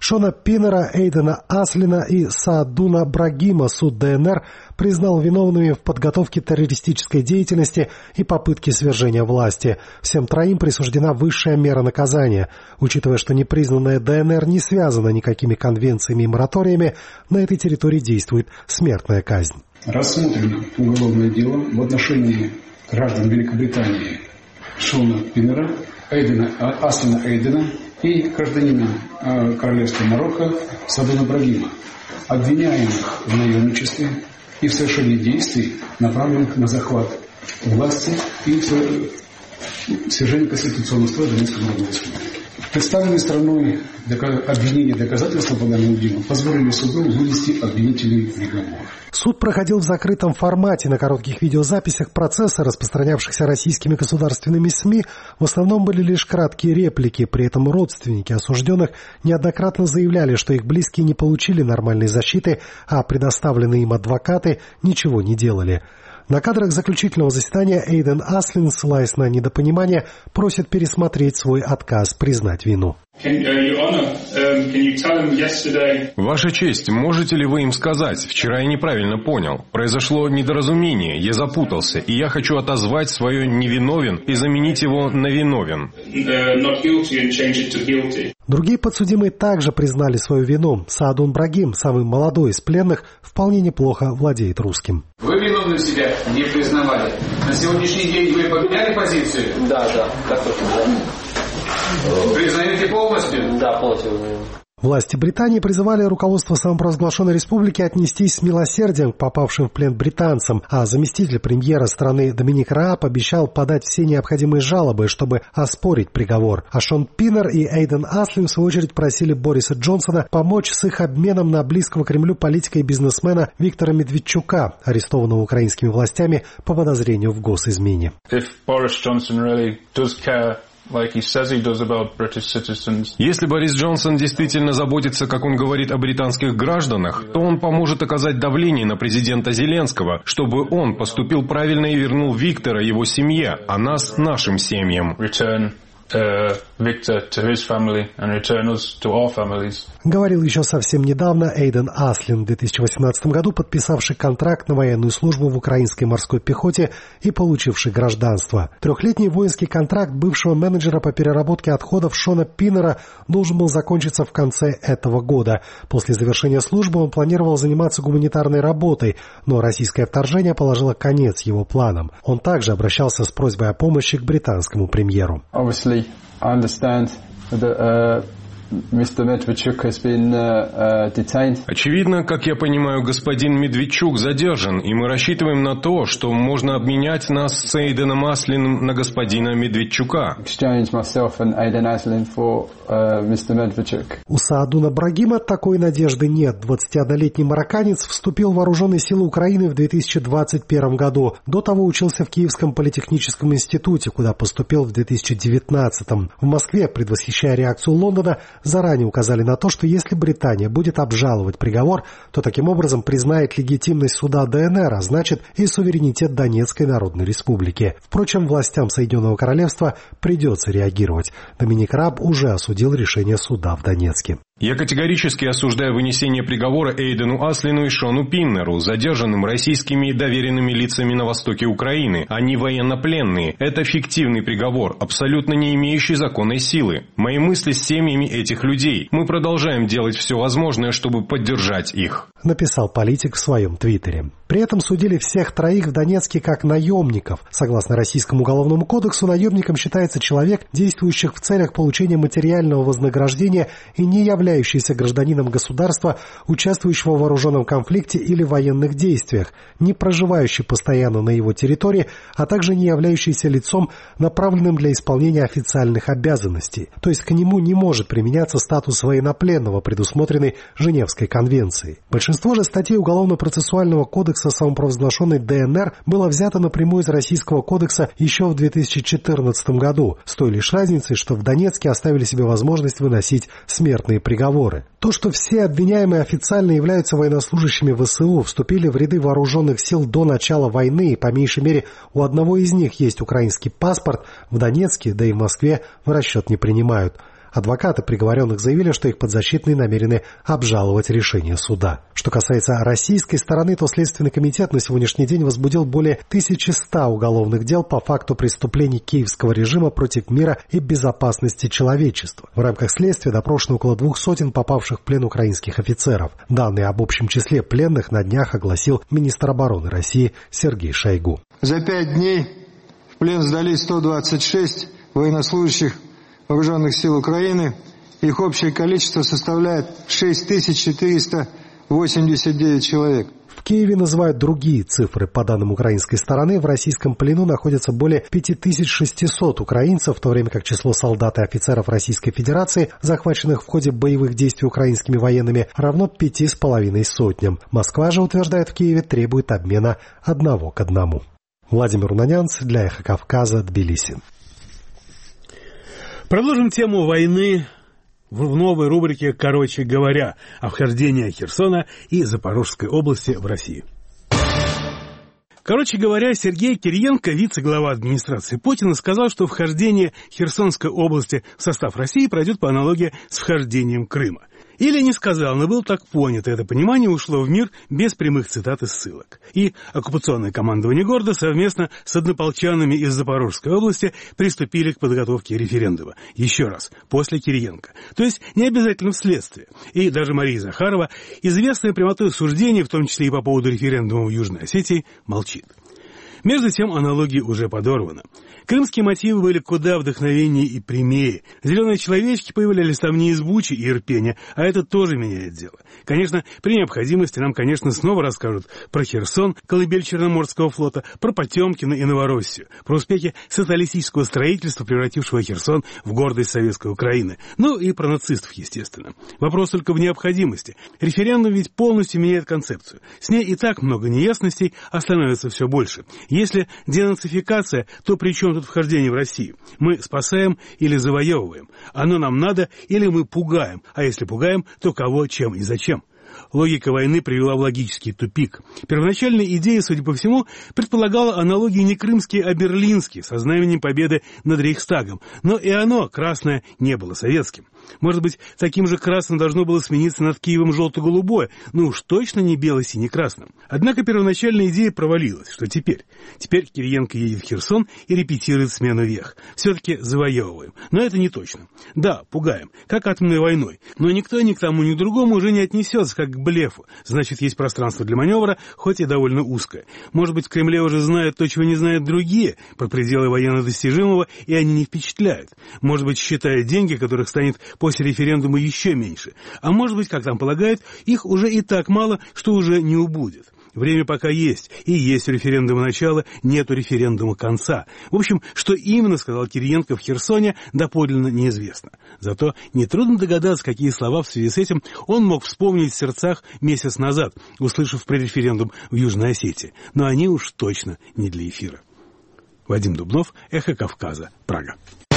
Шона Пиннера, Эйдена Аслина и Саадуна Брагима суд ДНР признал виновными в подготовке террористической деятельности и попытке свержения власти. Всем троим присуждена высшая мера наказания. Учитывая, что непризнанная ДНР не связана никакими конвенциями и мораториями, на этой территории действует смертная казнь. Рассмотрено уголовное дело в отношении граждан Великобритании Шона Пиннера, Аслина Эйдена и гражданина Королевства Марокко Саадуна Брагима, обвиняемых в наемничестве и в совершении действий, направленных на захват власти и свержение конституционного строя Донецкой Народной Республики. Представленные стороной обвинения доказательства по данному делу позволили суду вынести обвинительный приговор. Суд проходил в закрытом формате. На коротких видеозаписях процесса, распространявшихся российскими государственными СМИ, в основном были лишь краткие реплики. При этом родственники осужденных неоднократно заявляли, что их близкие не получили нормальной защиты, а предоставленные им адвокаты ничего не делали. На кадрах заключительного заседания Эйден Аслин, ссылаясь на недопонимание, просит пересмотреть свой отказ признать вину. Ваша честь, можете ли вы им сказать? Вчера я неправильно понял. Произошло недоразумение, я запутался, и я хочу отозвать свое «невиновен» и заменить его на «виновен». Другие подсудимые также признали свою вину. Саадун Брагим, самый молодой из пленных, вполне неплохо владеет русским. Вы виновным себя не признавали. На сегодняшний день вы поменяли позицию? Да, так точно. Признаете полностью? Да, полностью. Власти Британии призывали руководство самопровозглашенной республики отнестись с милосердием к попавшим в плен британцам, а заместитель премьера страны Доминик Рааб обещал подать все необходимые жалобы, чтобы оспорить приговор. А Шон Пиннер и Эйден Аслин, в свою очередь, просили Бориса Джонсона помочь с их обменом на близкого Кремлю политика и бизнесмена Виктора Медведчука, арестованного украинскими властями по подозрению в госизмене. Если Борис Джонсон действительно заботится, как он говорит, о британских гражданах, то он поможет оказать давление на президента Зеленского, чтобы он поступил правильно и вернул Виктора его семье, а нас нашим семьям. Говорил еще совсем недавно Эйден Аслин, в 2018 году подписавший контракт на военную службу в украинской морской пехоте и получивший гражданство. Трехлетний воинский контракт бывшего менеджера по переработке отходов Шона Пиннера должен был закончиться в конце этого года. После завершения службы он планировал заниматься гуманитарной работой, но российское вторжение положило конец его планам. Он также обращался с просьбой о помощи к британскому премьеру. I understand that Mr. Medvedchuk has been detained. Очевидно, как я понимаю, господин Медведчук задержан, и мы рассчитываем на то, что можно обменять нас с Эйденом Аслиным на господина Медведчука. У Саадуна Брагима такой надежды нет. 21-летний марокканец вступил в вооруженные силы Украины в 2021 году. До того учился в Киевском политехническом институте, куда поступил в 2019. В Москве, предвосхищая реакцию Лондона, заранее указали на то, что если Британия будет обжаловать приговор, то таким образом признает легитимность суда ДНР, а значит и суверенитет Донецкой Народной Республики. Впрочем, властям Соединенного Королевства придется реагировать. Доминик Рааб уже осудил решение суда в Донецке. Я категорически осуждаю вынесение приговора Эйдену Аслину и Шону Пиннеру, задержанным российскими доверенными лицами на востоке Украины. Они военнопленные. Это фиктивный приговор, абсолютно не имеющий законной силы. Мои мысли с семьями этих людей. Мы продолжаем делать все возможное, чтобы поддержать их. Написал политик в своем твиттере. При этом судили всех троих в Донецке как наемников. Согласно Российскому уголовному кодексу, наемником считается человек, действующий в целях получения материального вознаграждения и не являющийся гражданином государства, участвующего в вооруженном конфликте или военных действиях, не проживающий постоянно на его территории, а также не являющийся лицом, направленным для исполнения официальных обязанностей. То есть к нему не может применяться статус военнопленного, предусмотренный Женевской конвенцией. Большинство же статей Уголовно-процессуального кодекса самопровозглашенной ДНР было взято напрямую из Российского кодекса еще в 2014 году, с той лишь разницей, что в Донецке оставили себе возможность выносить смертные приговоры. То, что все обвиняемые официально являются военнослужащими ВСУ, вступили в ряды вооруженных сил до начала войны, и по меньшей мере у одного из них есть украинский паспорт, в Донецке, да и в Москве в расчет не принимают. Адвокаты приговоренных заявили, что их подзащитные намерены обжаловать решение суда. Что касается российской стороны, то Следственный комитет на сегодняшний день возбудил более 1100 уголовных дел по факту преступлений киевского режима против мира и безопасности человечества. В рамках следствия допрошено около 200 попавших в плен украинских офицеров. Данные об общем числе пленных на днях огласил министр обороны России Сергей Шойгу. За 5 дней в плен сдали 126 военнослужащих Вооруженных сил Украины. Их общее количество составляет 6489 человек. В Киеве называют другие цифры. По данным украинской стороны, в российском плену находится более 5600 украинцев, в то время как число солдат и офицеров Российской Федерации, захваченных в ходе боевых действий украинскими военными, равно 5,5 сотням. Москва же, утверждает, в Киеве требует обмена 1 к 1. Владимир Унанянц для «Эхо Кавказа», Тбилиси. Продолжим тему войны в новой рубрике «Короче говоря» о вхождении Херсона и Запорожской области в Россию. Короче говоря, Сергей Кириенко, вице-глава администрации Путина, сказал, что вхождение Херсонской области в состав России пройдет по аналогии с вхождением Крыма. Или не сказал, но был так понят, и это понимание ушло в мир без прямых цитат и ссылок. И оккупационное командование города совместно с однополчанами из Запорожской области приступили к подготовке референдума. Еще раз, после Кириенко. То есть не обязательно вследствие. И даже Мария Захарова, известная прямотой суждений, в том числе и по поводу референдума в Южной Осетии, молчит. Между тем, аналогия уже подорвана. Крымские мотивы были куда вдохновеннее и прямее. Зеленые человечки появлялись там не из Бучи и Ирпеня, а это тоже меняет дело. Конечно, при необходимости нам, снова расскажут про Херсон, колыбель Черноморского флота, про Потемкина и Новороссию, про успехи социалистического строительства, превратившего Херсон в гордость советской Украины. Ну и про нацистов, естественно. Вопрос только в необходимости. Референдум ведь полностью меняет концепцию. С ней и так много неясностей, а становится все больше. Если денацификация, то при чем тут вхождение в Россию? Мы спасаем или завоевываем? Оно нам надо или мы пугаем? А если пугаем, то кого, чем и зачем? Логика войны привела в логический тупик. Первоначальная идея, судя по всему, предполагала аналогии не крымские, а берлинские, со знаменем победы над Рейхстагом. Но и оно, красное, не было советским. Может быть, таким же красным должно было смениться над Киевом желто-голубое, но уж точно не бело-сине-красным. Однако первоначальная идея провалилась. Что теперь? Теперь Кириенко едет в Херсон и репетирует смену вех. Все-таки завоевываем. Но это не точно. Да, пугаем, как атомной войной. Но никто ни к тому, ни к другому уже не отнесется, как к блефу. Значит, есть пространство для маневра, хоть и довольно узкое. Может быть, в Кремле уже знают то, чего не знают другие, про пределы военно достижимого, и они не впечатляют. Может быть, считают деньги, которых станет после референдума еще меньше. А может быть, как там полагают, их уже и так мало, что уже не убудет. Время пока есть, и есть у референдума начало, нет у референдума конца. В общем, что именно сказал Кириенко в Херсоне, доподлинно неизвестно. Зато нетрудно догадаться, какие слова в связи с этим он мог вспомнить в сердцах месяц назад, услышав про референдум в Южной Осетии. Но они уж точно не для эфира. Вадим Дубнов, «Эхо Кавказа», Прага.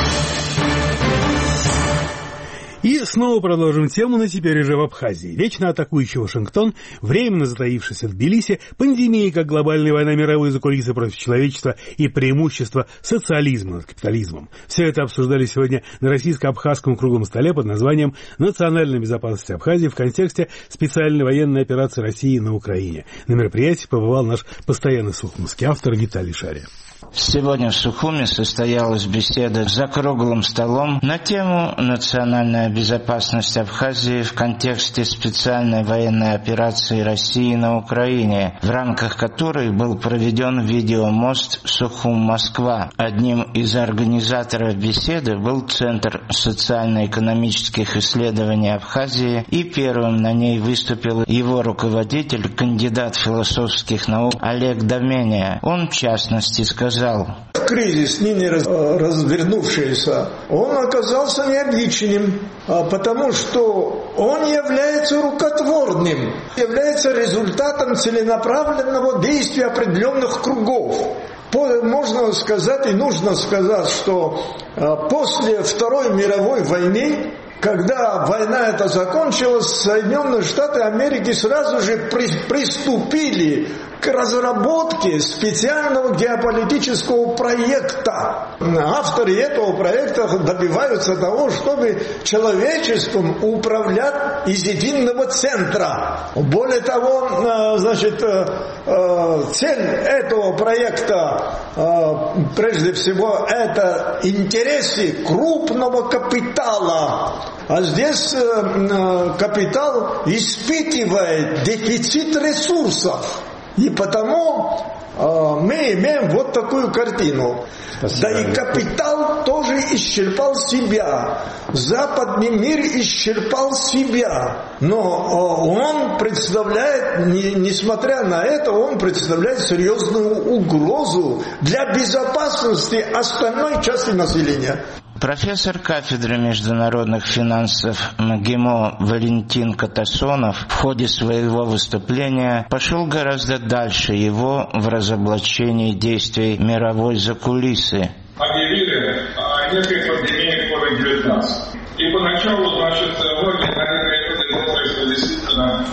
И снова продолжим тему, но теперь уже в Абхазии. Вечно атакующий Вашингтон, временно затаившийся в Тбилиси, пандемия как глобальная война мировой закулисы против человечества и преимущество социализма над капитализмом. Все это обсуждали сегодня на российско-абхазском круглом столе под названием «Национальная безопасность Абхазии» в контексте специальной военной операции России на Украине. На мероприятии побывал наш постоянный сухумский автор Виталий Шария. Сегодня в Сухуме состоялась беседа за круглым столом на тему «Национальная безопасность Абхазии в контексте специальной военной операции России на Украине», в рамках которой был проведен видеомост Сухум-Москва. Одним из организаторов беседы был Центр социально-экономических исследований Абхазии, и первым на ней выступил его руководитель, кандидат философских наук Олег Домения. Он, в частности, сказал: кризис, ныне развернувшийся, он оказался необычным, потому что он является рукотворным, является результатом целенаправленного действия определенных кругов. Можно сказать и нужно сказать, что после Второй мировой войны, когда война эта закончилась, Соединенные Штаты Америки сразу же приступили к разработке специального геополитического проекта. Авторы этого проекта добиваются того, чтобы человечеством управлять из единого центра. Более того, значит, цель этого проекта, прежде всего, это интересы крупного капитала. А здесь капитал испытывает дефицит ресурсов. И потому мы имеем вот такую картину. Спасибо. Да и капитал тоже исчерпал себя. Западный мир исчерпал себя. Но он представляет, несмотря на это, он представляет серьезную угрозу для безопасности остальной части населения. Профессор кафедры международных финансов МГИМО Валентин Катасонов в ходе своего выступления пошел гораздо дальше его в разоблачении действий мировой закулисы. Объявили о некой пандемии COVID-19. И поначалу, значит, многие думали, что действительно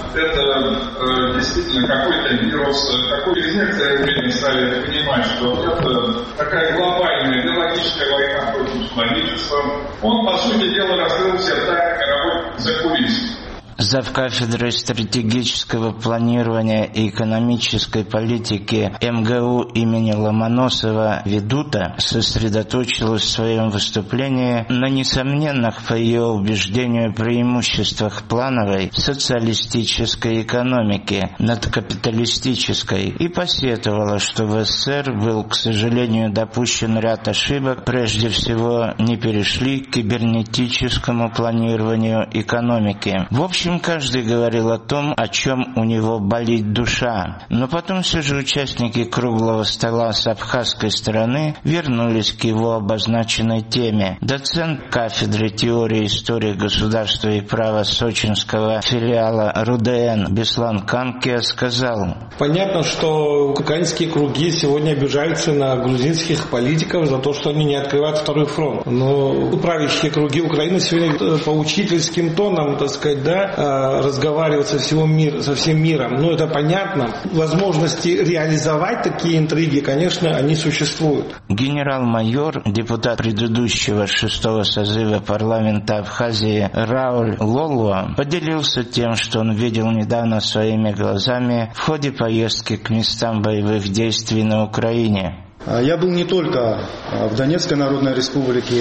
это действительно какой-то вирус. Через некоторое время стали понимать, что это такая глобальная биологическая война против человечества. Он, по сути дела, раскрыл все тайны мировой закулисы. Завкафедрой стратегического планирования и экономической политики МГУ имени Ломоносова Ведута сосредоточилась в своем выступлении на несомненных, по ее убеждению, преимуществах плановой социалистической экономики над капиталистической и посетовала, что в СССР был, к сожалению, допущен ряд ошибок, прежде всего не перешли к кибернетическому планированию экономики. В общем, каждый говорил о том, о чем у него болит душа. Но потом все же участники круглого стола с абхазской стороны вернулись к его обозначенной теме. Доцент кафедры теории истории государства и права сочинского филиала РУДН Беслан Канкия сказал: понятно, что украинские круги сегодня обижаются на грузинских политиков за то, что они не открывают второй фронт. Но правящие круги Украины сегодня по учительским тоном, так сказать, разговаривать со всем миром. Ну, это понятно. Возможности реализовать такие интриги, конечно, они существуют. Генерал-майор, депутат предыдущего 6-го созыва парламента Абхазии Рауль Лолуа поделился тем, что он видел недавно своими глазами в ходе поездки к местам боевых действий на Украине. Я был не только в Донецкой Народной Республике,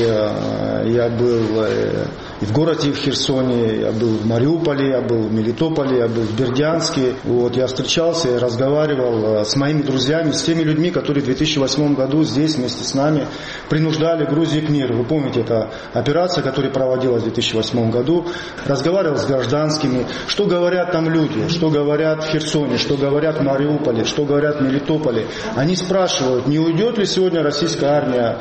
я был и в городе, и в Херсоне, я был в Мариуполе, я был в Мелитополе, я был в Бердянске. Я встречался и разговаривал с моими друзьями, с теми людьми, которые в 2008 году здесь вместе с нами принуждали Грузию к миру. Вы помните, это операция, которая проводилась в 2008 году. Разговаривал с гражданскими, что говорят там люди, что говорят в Херсоне, что говорят в Мариуполе, что говорят в Мелитополе. Они спрашивают, не уйдет ли сегодня российская армия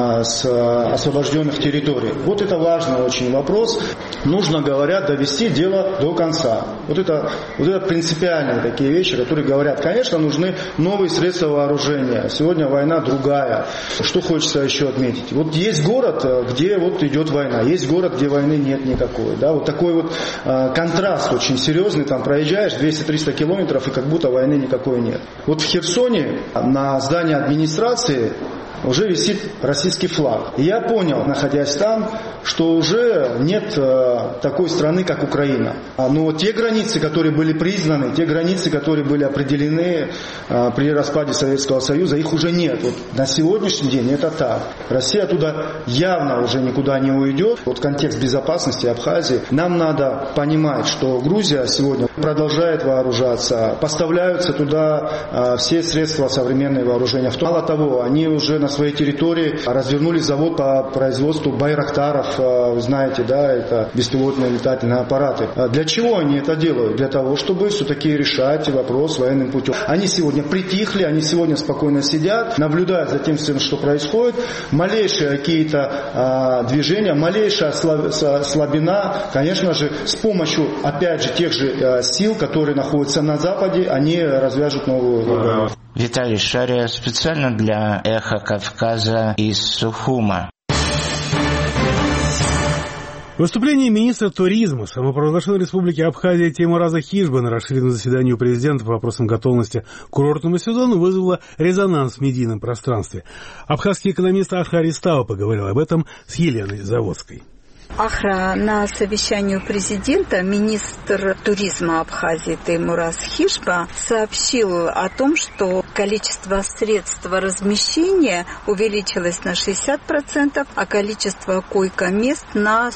с освобожденных территорий. Вот это важный очень вопрос. Нужно, говорят, довести дело до конца. Вот это принципиальные такие вещи, которые говорят, конечно, нужны новые средства вооружения. Сегодня война другая. Что хочется еще отметить? Вот есть город, где вот идет война. Есть город, где войны нет никакой. Да? Вот такой вот контраст очень серьезный. Там проезжаешь 200-300 километров, и как будто войны никакой нет. Вот в Херсоне на здании администрации уже висит российский флаг. И я понял, находясь там, что уже нет такой страны, как Украина. Но вот те границы, которые были признаны, те границы, которые были определены при распаде Советского Союза, их уже нет. Вот на сегодняшний день это так. Россия оттуда явно уже никуда не уйдет. Вот контекст безопасности Абхазии. Нам надо понимать, что Грузия сегодня продолжает вооружаться. Поставляются туда все средства современного вооружения. Мало того, они уже на своей территории развернули завод по производству байрактаров, вы знаете, да, это беспилотные летательные аппараты. Для чего они это делают? Для того, чтобы все-таки решать вопрос военным путем. Они сегодня притихли, они сегодня спокойно сидят, наблюдают за тем, что происходит. Малейшие какие-то движения, малейшая слабина, конечно же, с помощью, опять же, тех же сил, которые находятся на Западе, они развяжут новую войну. Виталий Шария специально для «Эхо Кавказа» из Сухума. Выступление министра туризма самопровозглашенной республики Абхазия Теймураза Хижба на расширенном заседании у президента по вопросам готовности к курортному сезону вызвало резонанс в медийном пространстве. Абхазский экономист Ахра Аристава поговорил об этом с Еленой Заводской. Ахра, на совещании у президента министр туризма Абхазии Теймураз Хижба сообщил о том, что количество средств размещения увеличилось на 60%, а количество койко-мест на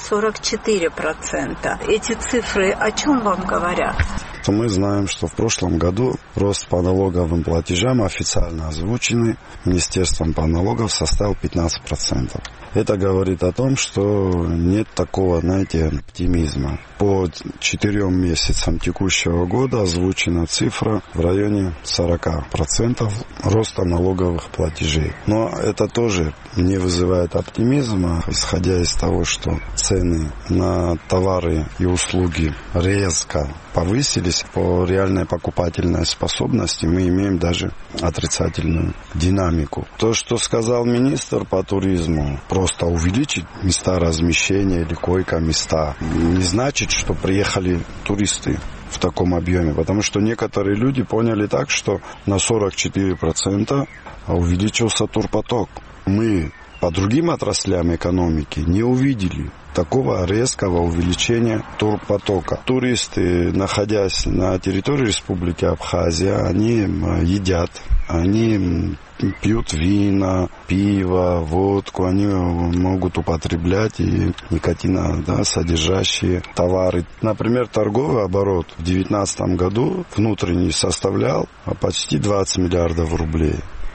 44%. Эти цифры о чем вам говорят? Мы знаем, что в прошлом году рост по налоговым платежам, официально озвученный Министерством по налогам, составил 15%. Это говорит о том, что нет такого, оптимизма. По 4 месяцам текущего года озвучена цифра в районе 40% роста налоговых платежей. Но это тоже не вызывает оптимизма, исходя из того, что цены на товары и услуги резко повысились. По реальной покупательной способности мы имеем даже отрицательную динамику. То, что сказал министр по туризму, просто увеличить места размещения или койко-места, не значит, что приехали туристы в таком объеме, потому что некоторые люди поняли так, что на 44% увеличился турпоток. Мы по другим отраслям экономики не увидели такого резкого увеличения турпотока. Туристы, находясь на территории Республики Абхазия, они едят, они пьют вина, пиво, водку, они могут употреблять и никотиносодержащие товары. Например, торговый оборот в 2019 году внутренний составлял почти 20 миллиардов рублей.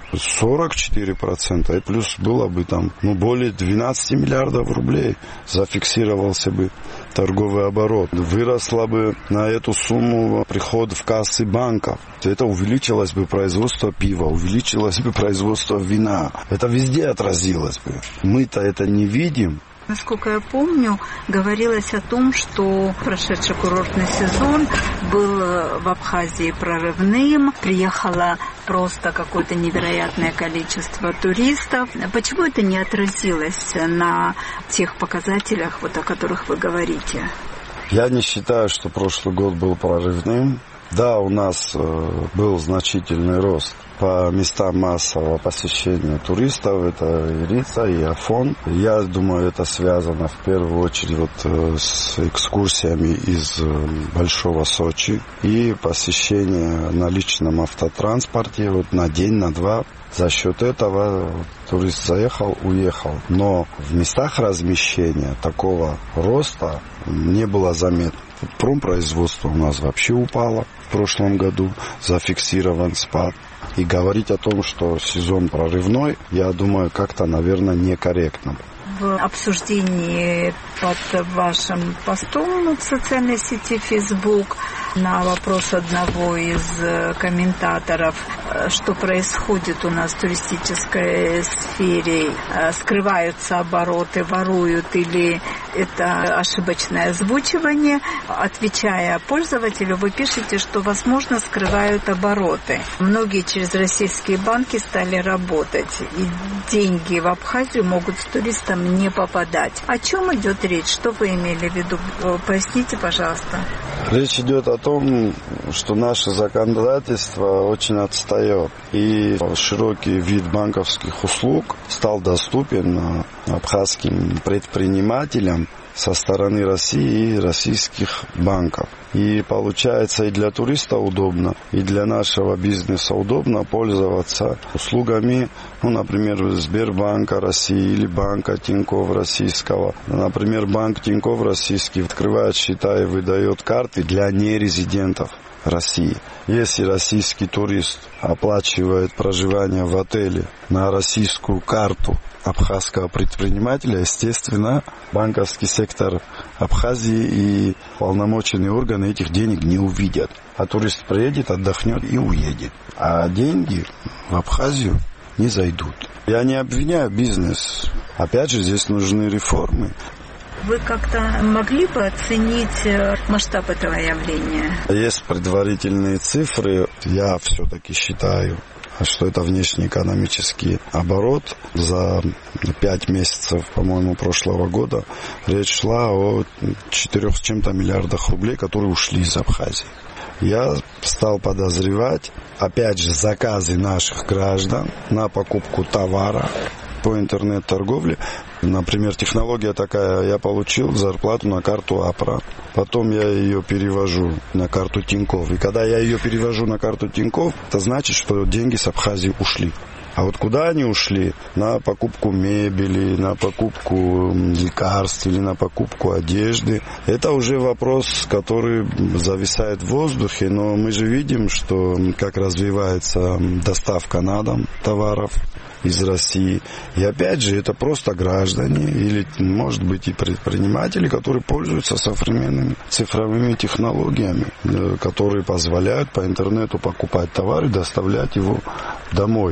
44%, и плюс было бы более 12 миллиардов рублей зафиксировался бы торговый оборот. Выросло бы на эту сумму приход в кассы банков. Это увеличилось бы производство пива, увеличилось бы производство вина. Это везде отразилось бы. Мы-то это не видим. Насколько я помню, говорилось о том, что прошедший курортный сезон был в Абхазии прорывным, приехало просто какое-то невероятное количество туристов. Почему это не отразилось на тех показателях, о которых вы говорите? Я не считаю, что прошлый год был прорывным. Да, у нас был значительный рост по местам массового посещения туристов. Это и Рица, и Афон. Я думаю, это связано в первую очередь с экскурсиями из Большого Сочи и посещение на личном автотранспорте на день, на два. За счет этого турист заехал, уехал. Но в местах размещения такого роста не было заметно. Промпроизводство у нас вообще упало в прошлом году, зафиксирован спад. И говорить о том, что сезон прорывной, я думаю, как-то, наверное, некорректно. В обсуждении под вашим постом в социальной сети Facebook на вопрос одного из комментаторов, что происходит у нас в туристической сфере, скрываются обороты, воруют или это ошибочное озвучивание, отвечая пользователю, вы пишете, что, возможно, скрывают обороты. Многие через российские банки стали работать, и деньги в Абхазию могут с туристам не попадать. О чем идет речь? Что вы имели в виду? Поясните, пожалуйста. Речь идет о том, что наше законодательство очень отстает. И широкий вид банковских услуг стал доступен абхазским предпринимателям со стороны России и российских банков. И получается и для туриста удобно, и для нашего бизнеса удобно пользоваться услугами, например, Сбербанка России или банка Тинькофф российского. Например, банк Тинькофф российский открывает счета и выдает карты для нерезидентов России. Если российский турист оплачивает проживание в отеле на российскую карту абхазского предпринимателя, естественно, банковский сектор Абхазии и полномоченные органы этих денег не увидят. А турист приедет, отдохнет и уедет. А деньги в Абхазию не зайдут. Я не обвиняю бизнес. Опять же, здесь нужны реформы. Вы как-то могли бы оценить масштаб этого явления? Есть предварительные цифры. Я все-таки считаю что это внешнеэкономический оборот. За 5 месяцев, по-моему, прошлого года речь шла о 4 с чем-то миллиардах рублей, которые ушли из Абхазии. Я стал подозревать, опять же, заказы наших граждан на покупку товара по интернет-торговле. Например, технология такая: я получил зарплату на карту АПРА, потом я ее перевожу на карту Тинькофф. И когда я ее перевожу на карту Тинькофф, это значит, что деньги с Абхазии ушли. А вот куда они ушли? На покупку мебели, на покупку лекарств или на покупку одежды. Это уже вопрос, который зависает в воздухе, но мы же видим, что как развивается доставка на дом товаров из России. И опять же, это просто граждане или, может быть, и предприниматели, которые пользуются современными цифровыми технологиями, которые позволяют по интернету покупать товар и доставлять его домой.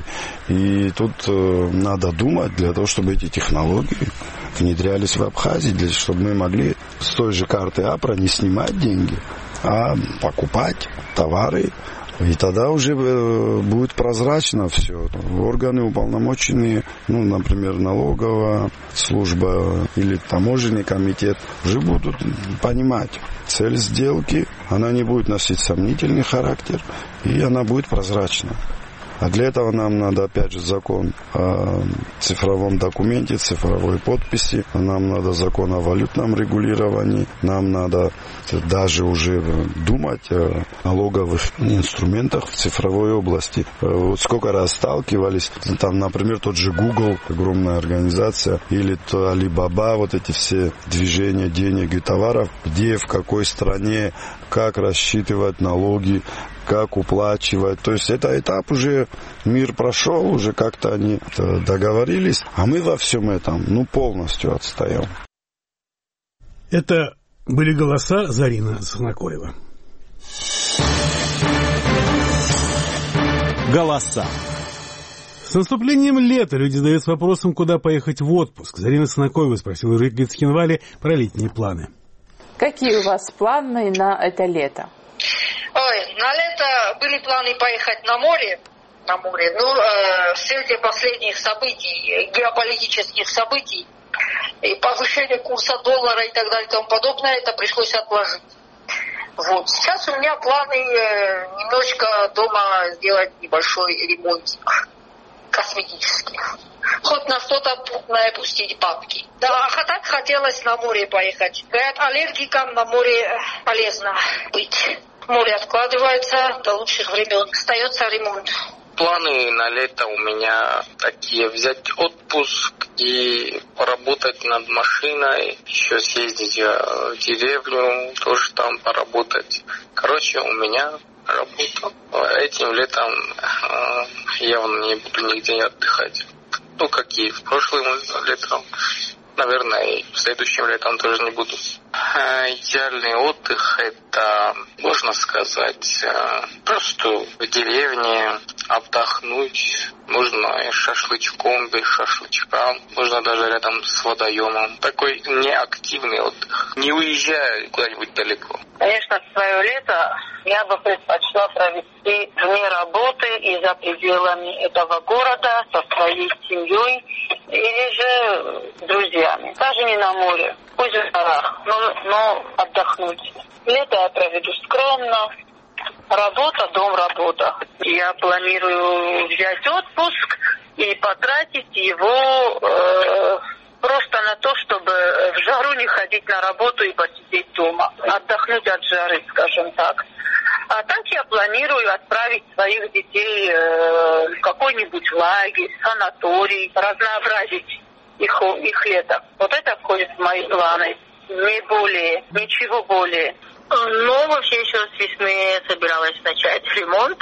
И тут надо думать для того, чтобы эти технологии внедрялись в Абхазии, чтобы мы могли с той же карты АПРА не снимать деньги, а покупать товары. И тогда уже будет прозрачно все. Органы уполномоченные, например, налоговая служба или таможенный комитет, уже будут понимать цель сделки. Она не будет носить сомнительный характер, и она будет прозрачна. А для этого нам надо, опять же, закон о цифровом документе, цифровой подписи, нам надо закон о валютном регулировании, нам надо даже уже думать о налоговых инструментах в цифровой области. Вот сколько раз сталкивались, там, например, тот же Google, огромная организация, или то Alibaba, вот эти все движения денег и товаров, где, в какой стране, как рассчитывать налоги, как уплачивать. То есть это этап уже мир прошел, уже как-то они договорились, а мы во всем этом полностью отстаем. Это были голоса Зарина Сахнакоева. Голоса. С наступлением лета люди задаются вопросом, куда поехать в отпуск. Зарина Сахнакоева спросила жителей Цхинвали про летние планы. Какие у вас планы на это лето? На лето были планы поехать на море, но в свете последних событий, геополитических событий, и повышение курса доллара и так далее и тому подобное, это пришлось отложить. Вот. Сейчас у меня планы немножечко дома сделать небольшой ремонтик косметический. Хоть на что-то путное пустить бабки. Да, а так хотелось на море поехать. Говорят, аллергикам на море полезно быть. Море откладывается, до лучших времен остается ремонт. Планы на лето у меня такие: взять отпуск и поработать над машиной, еще съездить в деревню, тоже там поработать. Короче, у меня работа. Этим летом явно не буду нигде отдыхать. Как и в прошлым летом. Наверное, и следующим летом тоже не буду. Идеальный отдых — это, можно сказать, просто в деревне отдохнуть. Можно и шашлычком, без шашлычка. Можно даже рядом с водоемом. Такой неактивный отдых. Не уезжая куда-нибудь далеко. Конечно, свое лето я бы предпочла провести вне работы и за пределами этого города со своей семьей или же с друзьями. Даже не на море, пусть в горах, но отдохнуть. Лето я проведу скромно. Работа, дом, работа. Я планирую взять отпуск и потратить его просто на то, чтобы в жару не ходить на работу и посидеть дома. Отдохнуть от жары, скажем так. А так я планирую отправить своих детей в какой-нибудь лагерь, санаторий, разнообразить их лето. Вот это входит в мои планы. Не более, ничего более. Вообще еще с весны собиралась начать ремонт,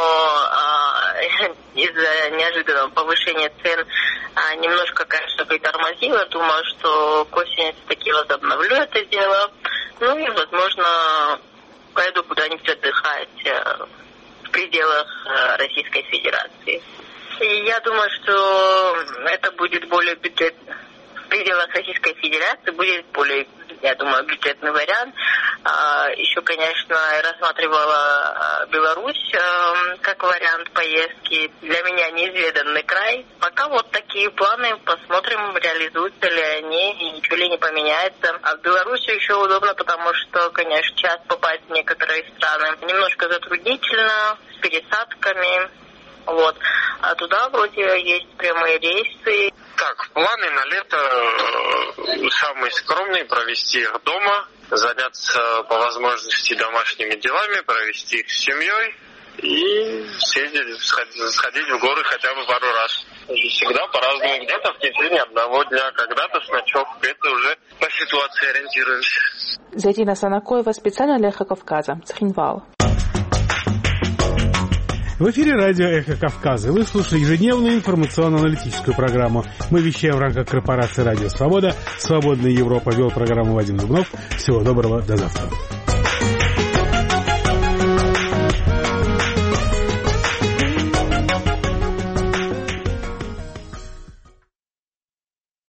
но из-за неожиданного повышения цен немножко, конечно, притормозила. Думаю, что к осени все-таки возобновлю это дело. И, возможно, пойду куда-нибудь отдыхать в пределах Российской Федерации. И я думаю, что это будет более бюджетно. В пределах Российской Федерации будет более я думаю, бюджетный вариант. Еще, конечно, я рассматривала Беларусь как вариант поездки. Для меня неизведанный край. Пока вот такие планы, посмотрим, реализуются ли они и ничего ли не поменяется. А в Беларуси еще удобно, потому что, конечно, час попасть в некоторые страны немножко затруднительно, с пересадками. Вот. А туда вроде есть прямые рейсы. Так, планы на лето самые скромные, провести их дома, заняться по возможности домашними делами, провести их с семьей и сходить в горы хотя бы пару раз. И всегда по-разному, где-то в течение одного дня, когда-то с ночевкой, это уже по ситуации ориентируемся. Зайдина Санакоева специально для «Эхо Кавказа», Цхинвал. В эфире радио «Эхо Кавказа». Вы слушаете ежедневную информационно-аналитическую программу. Мы вещаем в рамках корпорации «Радио Свобода». «Свободная Европа» вел программу Вадим Дубнов. Всего доброго, до завтра.